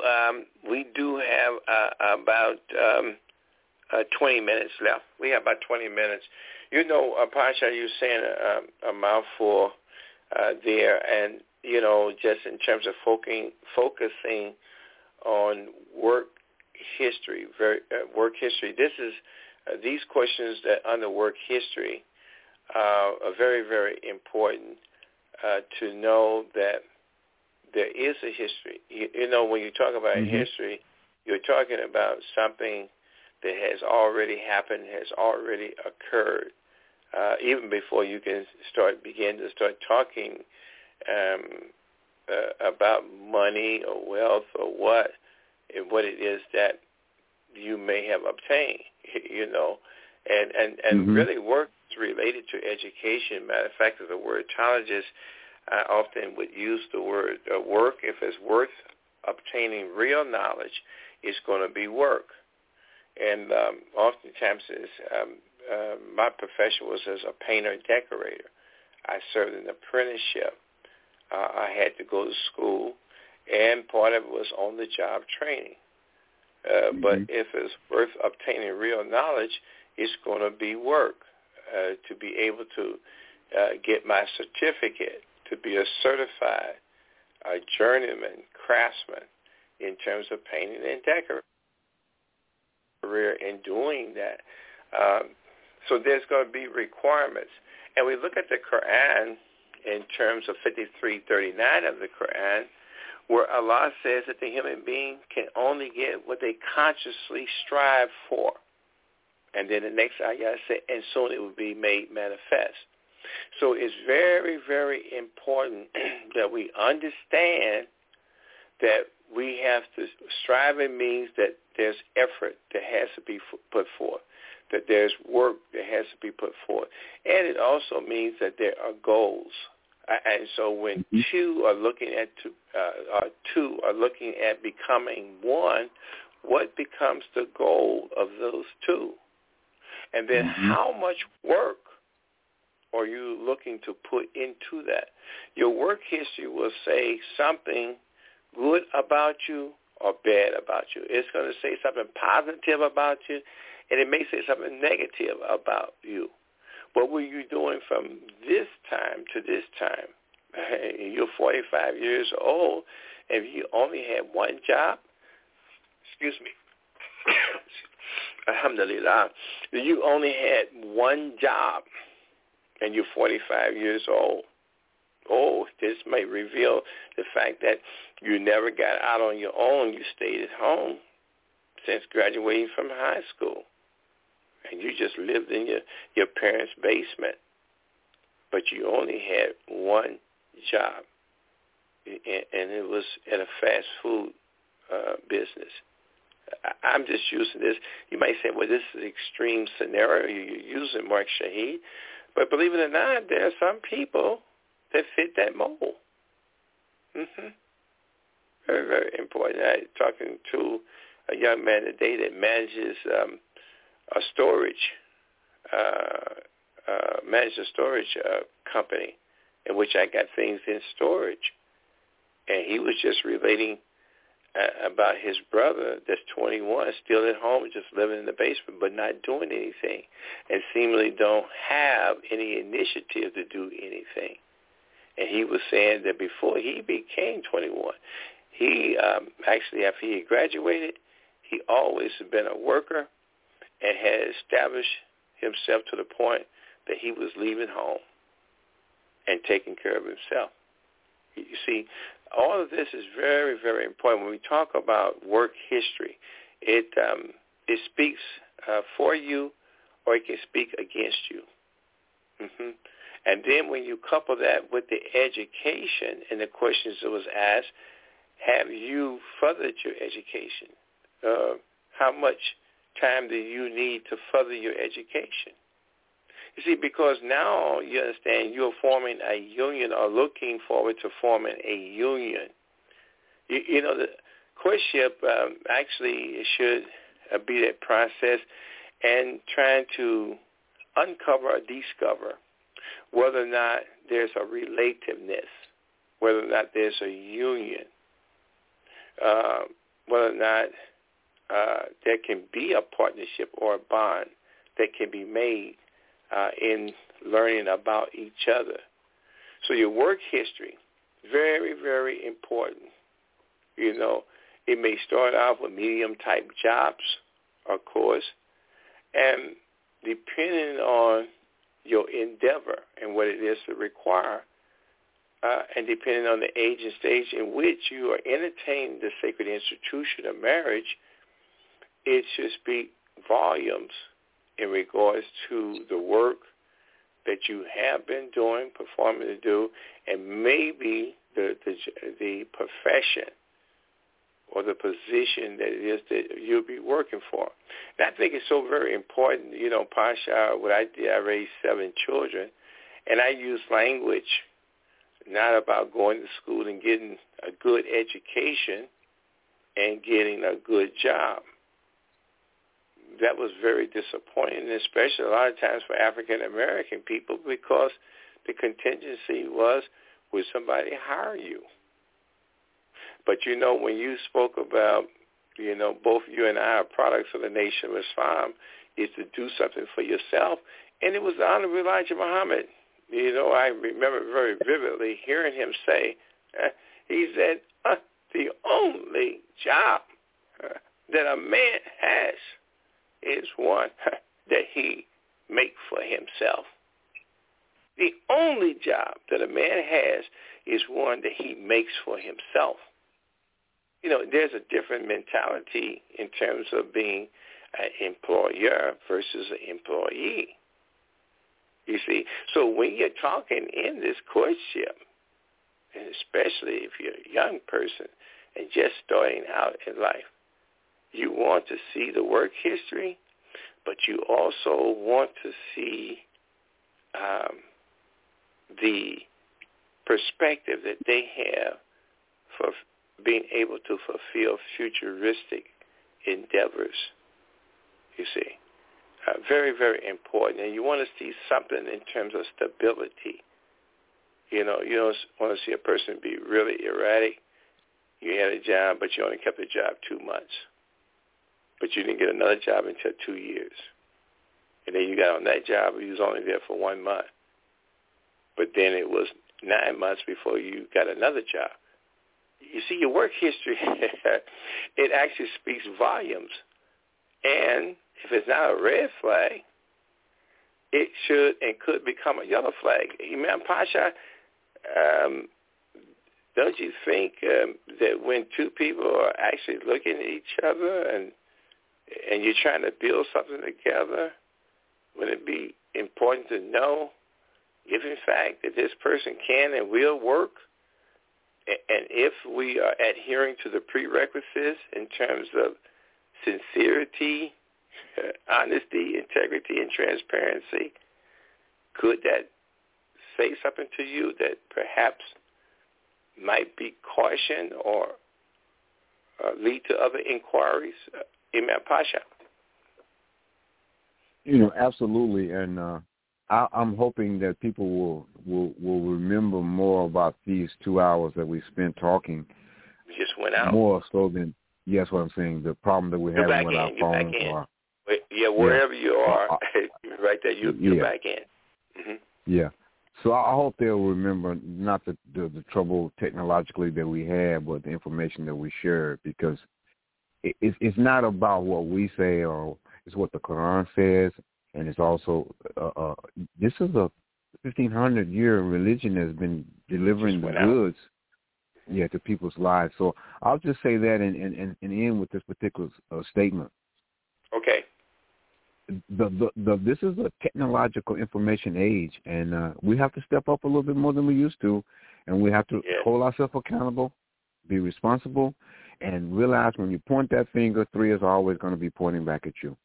have about 20 minutes left. We have about 20 minutes. You know, Pasha, you were saying a mouthful there, and you know, just in terms of focusing on work history, work history. This is these questions that under work history are very, very important to know that there is a history. You know, when you talk about history, you're talking about something that has already happened, has already occurred, even before you can begin to start talking about money or wealth or what it is that you may have obtained. You know, and really work is related to education. Matter of fact, as a wordologist, I often would use the word work. If it's worth obtaining real knowledge, it's going to be work. And oftentimes, my profession was as a painter-decorator. I served an apprenticeship. I had to go to school, and part of it was on-the-job training. But if it's worth obtaining real knowledge, it's going to be work to be able to get my certificate to be a certified journeyman craftsman in terms of painting and decorating career in doing that. So there's going to be requirements. And we look at the Quran in terms of 53:39 of the Quran, where Allah says that the human being can only get what they consciously strive for. And then the next ayah said, and soon it will be made manifest. So it's very, very important that we understand that we have to, striving means that there's effort that has to be put forth, that there's work that has to be put forth. And it also means that there are goals. And so when two are looking at becoming one, what becomes the goal of those two? And then how much work are you looking to put into that? Your work history will say something good about you or bad about you. It's going to say something positive about you, and it may say something negative about you. What were you doing from this time to this time? You're 45 years old, and you only had one job. Excuse me. Alhamdulillah. You only had one job, and you're 45 years old. Oh, this may reveal the fact that you never got out on your own. You stayed at home since graduating from high school. And you just lived in your parents' basement. But you only had one job, and it was at a fast food business. I'm just using this. You might say, well, this is an extreme scenario you're using, Mark Shahid. But believe it or not, there are some people that fit that mold. Very, very important. I was talking to a young man today that manages a storage company in which I got things in storage. And he was just relating about his brother that's 21, still at home, just living in the basement, but not doing anything, and seemingly don't have any initiative to do anything. And he was saying that before he became 21, he actually, after he graduated, he always had been a worker and had established himself to the point that he was leaving home and taking care of himself. You see, all of this is very, very important. When we talk about work history, it speaks for you, or it can speak against you. And then when you couple that with the education and the questions that was asked, have you furthered your education? How much time do you need to further your education? You see, because now you understand you're forming a union or looking forward to forming a union. You know, the courtship actually should be that process and trying to uncover or discover whether or not there's a relativeness, whether or not there's a union, whether or not there can be a partnership or a bond that can be made in learning about each other. So your work history, very, very important. You know, it may start off with medium-type jobs, of course, and depending on your endeavor and what it is to require, and depending on the age and stage in which you are entertaining the sacred institution of marriage, it should speak volumes in regards to the work that you have been doing, performing to do, and maybe the profession or the position that it is that you'll be working for. And I think it's so very important. You know, Pasha, what I did, I raised 7 children, and I use language not about going to school and getting a good education and getting a good job. That was very disappointing, especially a lot of times for African-American people, because the contingency was, would somebody hire you? But, you know, when you spoke about, you know, both you and I are products of the Nation of Islam, is to do something for yourself. And it was the Honorable Elijah Muhammad, I remember very vividly hearing him say, he said, the only job that a man has is one that he makes for himself. The only job that a man has is one that he makes for himself. There's a different mentality in terms of being an employer versus an employee. You see, so when you're talking in this courtship, and especially if you're a young person and just starting out in life, you want to see the work history, but you also want to see the perspective that they have for being able to fulfill futuristic endeavors, you see. Very, very important. And you want to see something in terms of stability. You don't want to see a person be really erratic. You had a job, but you only kept the job 2 months. But you didn't get another job until 2 years. And then you got on that job, you was only there for 1 month. But then it was 9 months before you got another job. You see, your work history, it actually speaks volumes. And if it's not a red flag, it should and could become a yellow flag. Imam Pasha, don't you think that when two people are actually looking at each other and you're trying to build something together, would it be important to know if, in fact, that this person can and will work, and if we are adhering to the prerequisites in terms of sincerity, honesty, integrity, and transparency, could that say something to you that perhaps might be caution or lead to other inquiries? Imam Pasha. Absolutely, and I'm hoping that people will remember more about these 2 hours that we spent talking. We just went out. More so than, yes, what I'm saying, the problem that we're having with our phones. Wherever you are, right there, you're back in. Mm-hmm. Yeah. So I hope they'll remember not the trouble technologically that we had, but the information that we shared, because it's not about what we say, or it's what the Quran says, and it's also this is a 1,500-year religion that's been delivering the goods, to people's lives. So I'll just say that and end with this particular statement. Okay. This is a technological information age, and we have to step up a little bit more than we used to, and we have to hold ourselves accountable, be responsible, and realize when you point that finger, 3 is always going to be pointing back at you.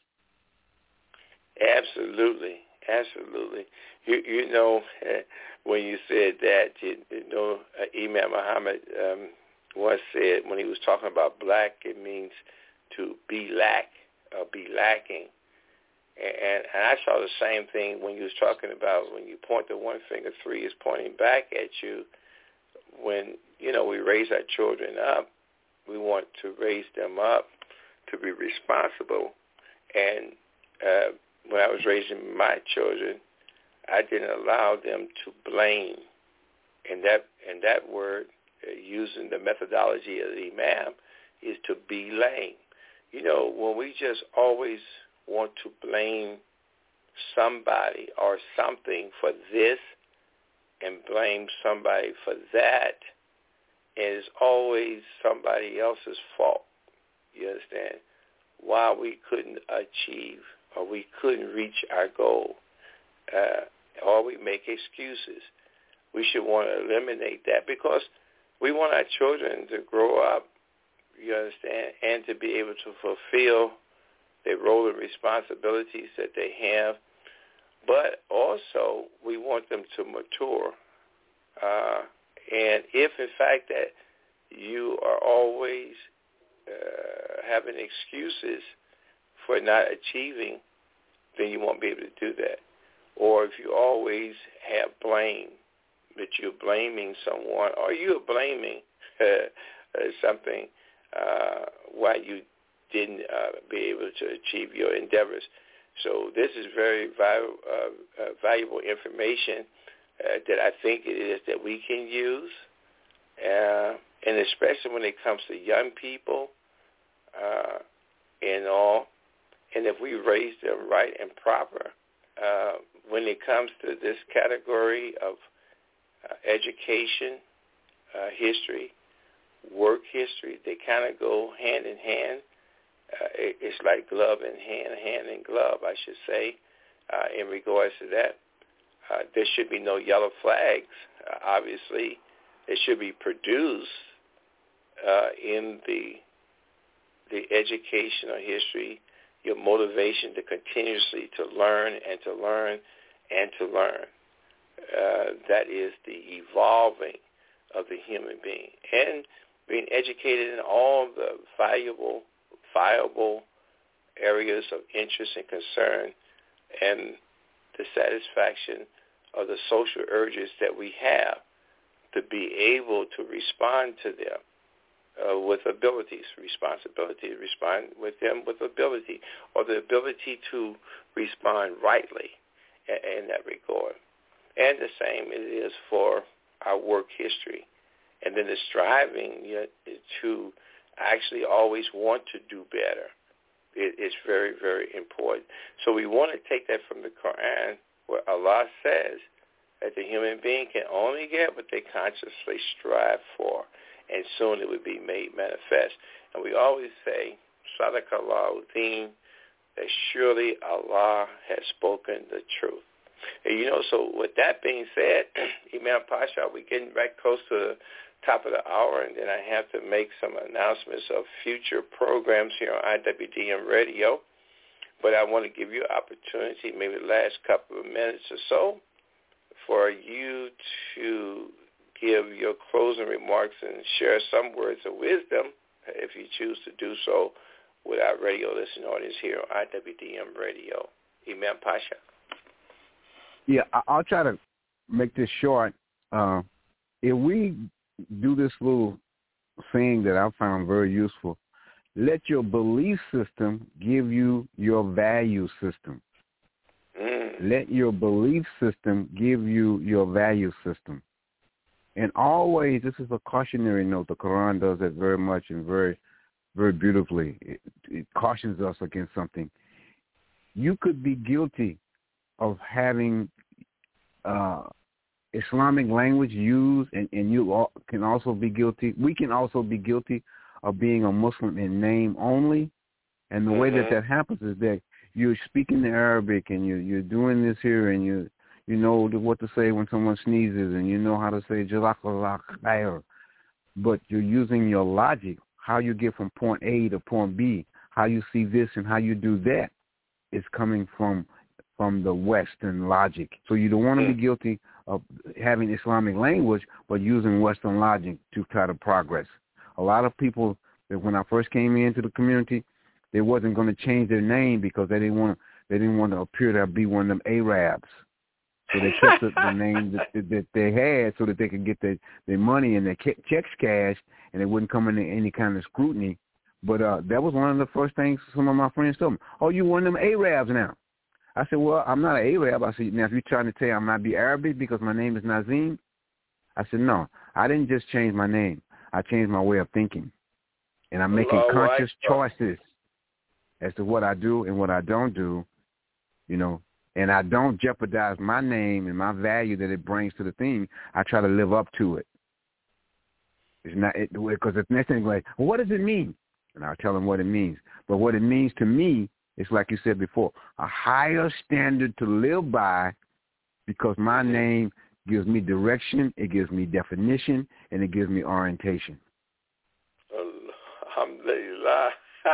Absolutely. When you said that, Imam Muhammad once said when he was talking about black, it means to be lacking. And I saw the same thing when you was talking about when you point the one finger, 3 is pointing back at you. When, we raise our children up, we want to raise them up to be responsible. And when I was raising my children, I didn't allow them to blame. And that word, using the methodology of the Imam, is to be lame. When we just always want to blame somebody or something for this and blame somebody for that, and it's always somebody else's fault. You understand? Why we couldn't achieve or we couldn't reach our goal, or we make excuses. We should want to eliminate that, because we want our children to grow up, you understand, and to be able to fulfill their role and responsibilities that they have. But also, we want them to mature. And if, in fact, that you are always having excuses for not achieving, then you won't be able to do that. Or if you always have blame, that you're blaming someone, or you're blaming something why you didn't be able to achieve your endeavors. So this is very valuable information that I think it is that we can use, and especially when it comes to young people and all, and if we raise them right and proper, when it comes to this category of education, history, work history, they kind of go hand in hand. It's like glove in hand, hand in glove, I should say, in regards to that. There should be no yellow flags. Obviously, it should be produced in the educational history, your motivation to continuously to learn and to learn and to learn. That is the evolving of the human being. And being educated in all the viable areas of interest and concern and the satisfaction of the social urges that we have to be able to respond to them with abilities, responsibility to respond with them with ability, or the ability to respond rightly in that regard. And the same it is for our work history. And then the striving to actually always want to do better. It's very, very important. So we want to take that from the Quran, where Allah says that the human being can only get what they consciously strive for, and soon it would be made manifest. And we always say, Sadaqallahu Deen, that surely Allah has spoken the truth. And so with that being said, Imam Pasha, we're getting back close to the top of the hour, and then I have to make some announcements of future programs here on IWDM Radio. But I want to give you an opportunity, maybe the last couple of minutes or so, for you to give your closing remarks and share some words of wisdom, if you choose to do so, with our radio listening audience here on IWDM Radio. Imam Pasha. Yeah, I'll try to make this short. If we do this little thing that I found very useful, let your belief system give you your value system. Let your belief system give you your value system. And always, this is a cautionary note. The Quran does that very much and very, very beautifully. It cautions us against something. You could be guilty of having Islamic language used, and you can also be guilty. We can also be guilty of being a Muslim in name only. And the way that happens is that you're speaking the Arabic and you're doing this here, and you know what to say when someone sneezes, and you know how to say Jazakallah khair. But you're using your logic, how you get from point A to point B, how you see this and how you do that is coming from the Western logic. So you don't want to be guilty of having Islamic language, but using Western logic to try to progress. A lot of people, that when I first came into the community, they wasn't going to change their name because they didn't want to appear to be one of them Arabs. So they kept the name that they had so that they could get their money and their checks cashed, and it wouldn't come into any kind of scrutiny. But that was one of the first things some of my friends told me. Oh, you one of them Arabs now. I said, well, I'm not an Arab. I said, now if you're trying to tell me I might be Arabic because my name is Nazim, I said, no, I didn't just change my name. I changed my way of thinking. And I'm making conscious choices as to what I do and what I don't do, and I don't jeopardize my name and my value that it brings to the thing. I try to live up to it. It's not because the next thing like, well, what does it mean? And I'll tell them what it means. But what it means to me is, like you said before, a higher standard to live by, because my name gives me direction, it gives me definition, and it gives me orientation. Alhamdulillah.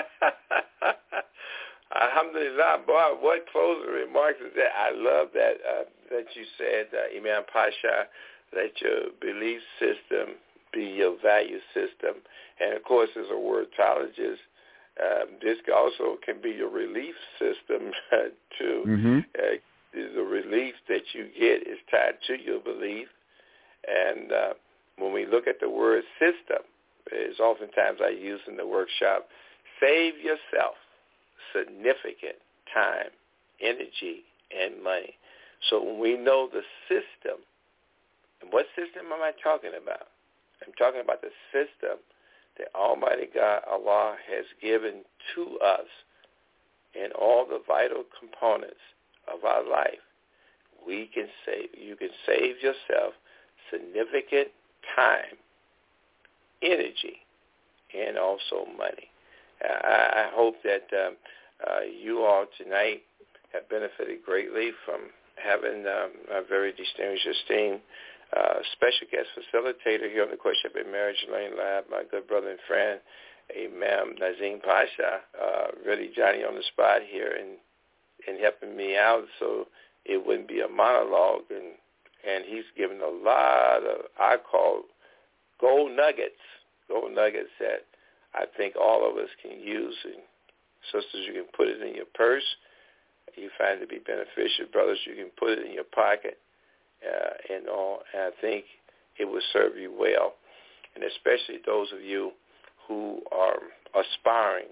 Alhamdulillah, boy, what closing remarks is that? I love that you said, Imam Pasha, let your belief system be your value system. And, of course, as a wordologist, this also can be your relief system, too. The relief that you get is tied to your belief. And when we look at the word system, as oftentimes I use in the workshop, save yourself significant time energy, and money. So when we know the system, and what system am I talking about? I'm talking about the system that Almighty God, Allah, has given to us in all the vital components of our life. You can save yourself significant time, energy, and also money. I hope that you all tonight have benefited greatly from having a very distinguished, esteemed special guest facilitator here on the Courtship and Marriage Learning Lab, my good brother and friend, Imam Nazim Pasha, really Johnny on the spot here and helping me out so it wouldn't be a monologue. And he's given a lot of, I call, gold nuggets that I think all of us can use. And sisters, you can put it in your purse. You find it to be beneficial. Brothers, you can put it in your pocket and all. And I think it will serve you well. And especially those of you who are aspiring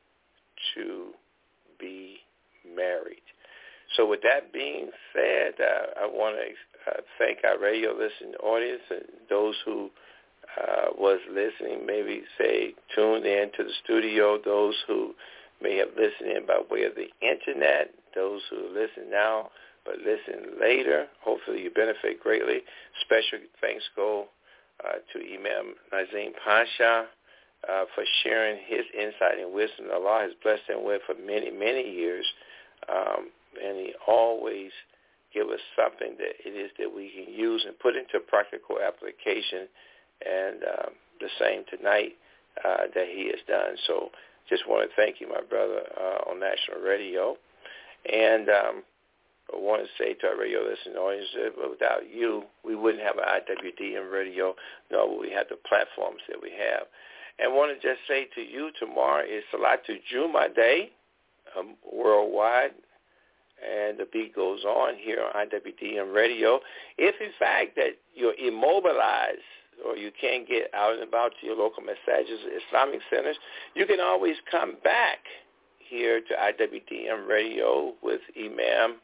to be married. So with that being said, I want to thank our radio listening audience and those who was listening, maybe say tuned in to the studio, those who may have listened in by way of the internet, those who listen now but listen later. Hopefully you benefit greatly. Special thanks go to Imam Nazim Pasha for sharing his insight and wisdom Allah has blessed him with for many, many years. And he always give us something that it is that we can use and put into practical application. And the same tonight that he has done. So just want to thank you, my brother, on national radio. And I want to say to our radio listening audience that without you, we wouldn't have an IWDM radio, nor would we have the platforms that we have. And I want to just say to you, tomorrow is Salatul Jummah Day worldwide. And the beat goes on here on IWDM radio. If, in fact, that you're immobilized or you can't get out and about to your local massages or Islamic centers, you can always come back here to IWDM radio with Imam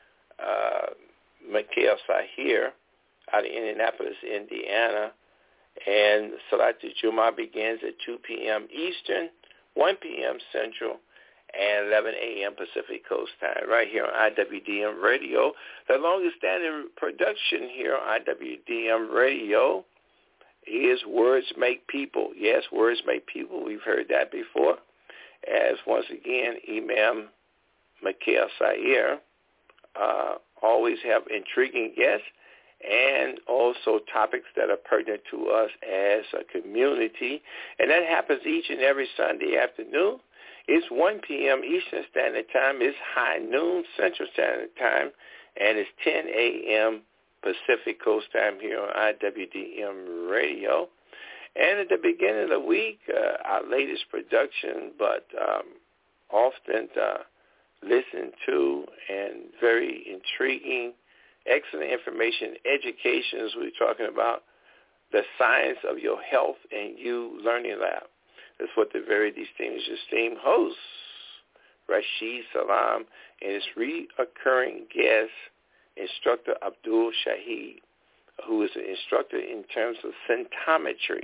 Mikhail Sahir out of Indianapolis, Indiana. And Salatul Jummah begins at 2 p.m. Eastern, 1 p.m. Central, and 11 a.m. Pacific Coast time, right here on IWDM radio. The longest standing production here on IWDM radio is Words Make People. Yes, Words Make People. We've heard that before. As once again, Imam Mikhail Sahir always have intriguing guests and also topics that are pertinent to us as a community. And that happens each and every Sunday afternoon. It's 1 p.m. Eastern Standard Time. It's high noon Central Standard Time. And it's 10 a.m. Pacific Coast time here on IWDM radio. And at the beginning of the week, our latest production, but often listened to and very intriguing, excellent information, education, as we're talking about, the science of your health and you learning lab. That's what the very distinguished esteemed host, Rashid Salam, and his reoccurring guest, Instructor Abdul Shahid, who is an instructor in terms of symptometry.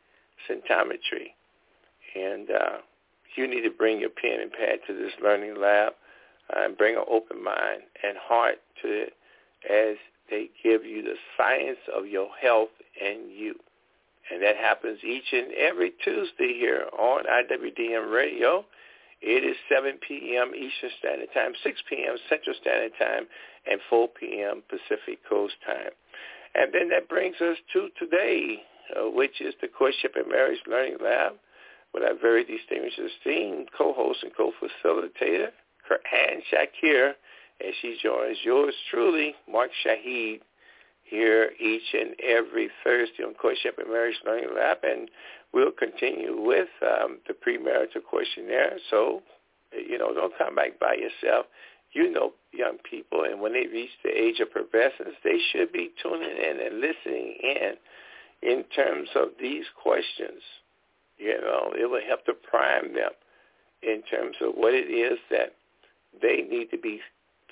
And you need to bring your pen and pad to this learning lab and bring an open mind and heart to it as they give you the science of your health and you. And that happens each and every Tuesday here on IWDM radio. It is 7 p.m. Eastern Standard Time, 6 p.m. Central Standard Time, and 4 p.m. Pacific Coast Time. And then that brings us to today, which is the Courtship and Marriage Learning Lab with our very distinguished esteemed co-host and co-facilitator, Quran Shakir, as she joins yours truly, Mark Shahid, here each and every Thursday on Courtship and Marriage Learning Lab. And we'll continue with the premarital questionnaire. So, don't come back by yourself. You know young people, and when they reach the age of pubescence, they should be tuning in and listening in terms of these questions. It will help to prime them in terms of what it is that they need to be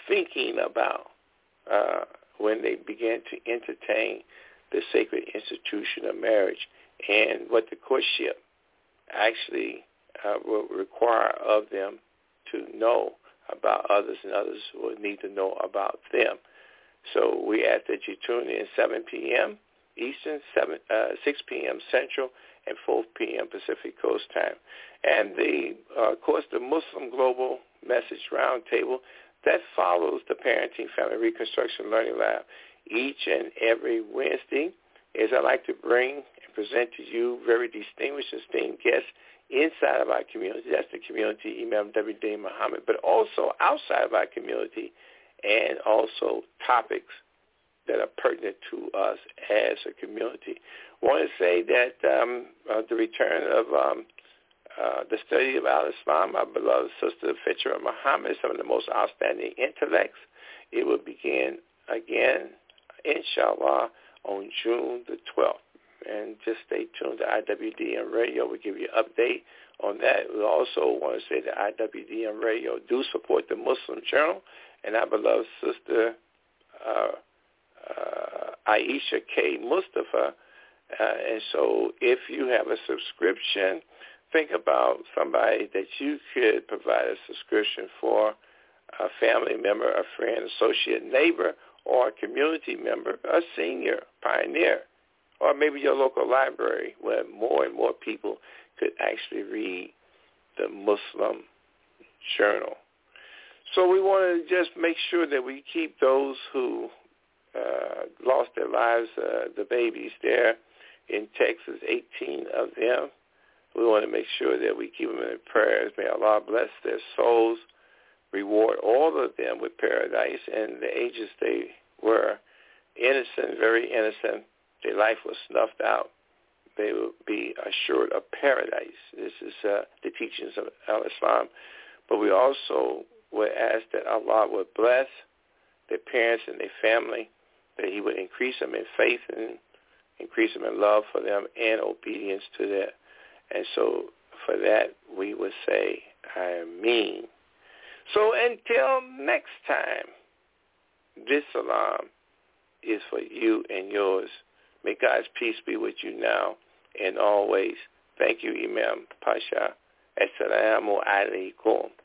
thinking about when they began to entertain the sacred institution of marriage and what the courtship actually will require of them to know about others, and others will need to know about them. So we ask that you tune in 7 p.m. Eastern, 6 p.m. Central, and 4 p.m. Pacific Coast time. And of course, the Muslim Global Message Roundtable, that follows the Parenting Family Reconstruction Learning Lab each and every Wednesday, as I like to bring and present to you very distinguished, esteemed guests inside of our community. That's the community, Imam W.D. Muhammad, but also outside of our community, and also topics that are pertinent to us as a community. I want to say that the return of the study of Al-Islam, my beloved sister Fitra Muhammad, some of the most outstanding intellects, it will begin again, inshallah, on June the 12th. And just stay tuned to IWDM Radio. We'll give you an update on that. We also want to say that IWDM Radio do support the Muslim Journal, and our beloved sister Aisha K. Mustafa. And so if you have a subscription, think about somebody that you could provide a subscription for, a family member, a friend, associate, neighbor, or a community member, a senior, pioneer, or maybe your local library where more and more people could actually read the Muslim Journal. So we want to just make sure that we keep those who lost their lives, the babies there in Texas, 18 of them. We want to make sure that we keep them in prayers. May Allah bless their souls, reward all of them with paradise. And the ages they were innocent, very innocent. Their life was snuffed out. They will be assured of paradise. This is the teachings of Al-Islam. But we also would ask that Allah would bless their parents and their family, that he would increase them in faith and increase them in love for them and obedience to them. And so for that, we would say, Ameen. So until next time, this salam is for you and yours. May God's peace be with you now and always. Thank you, Imam Pasha. Assalamu alaikum.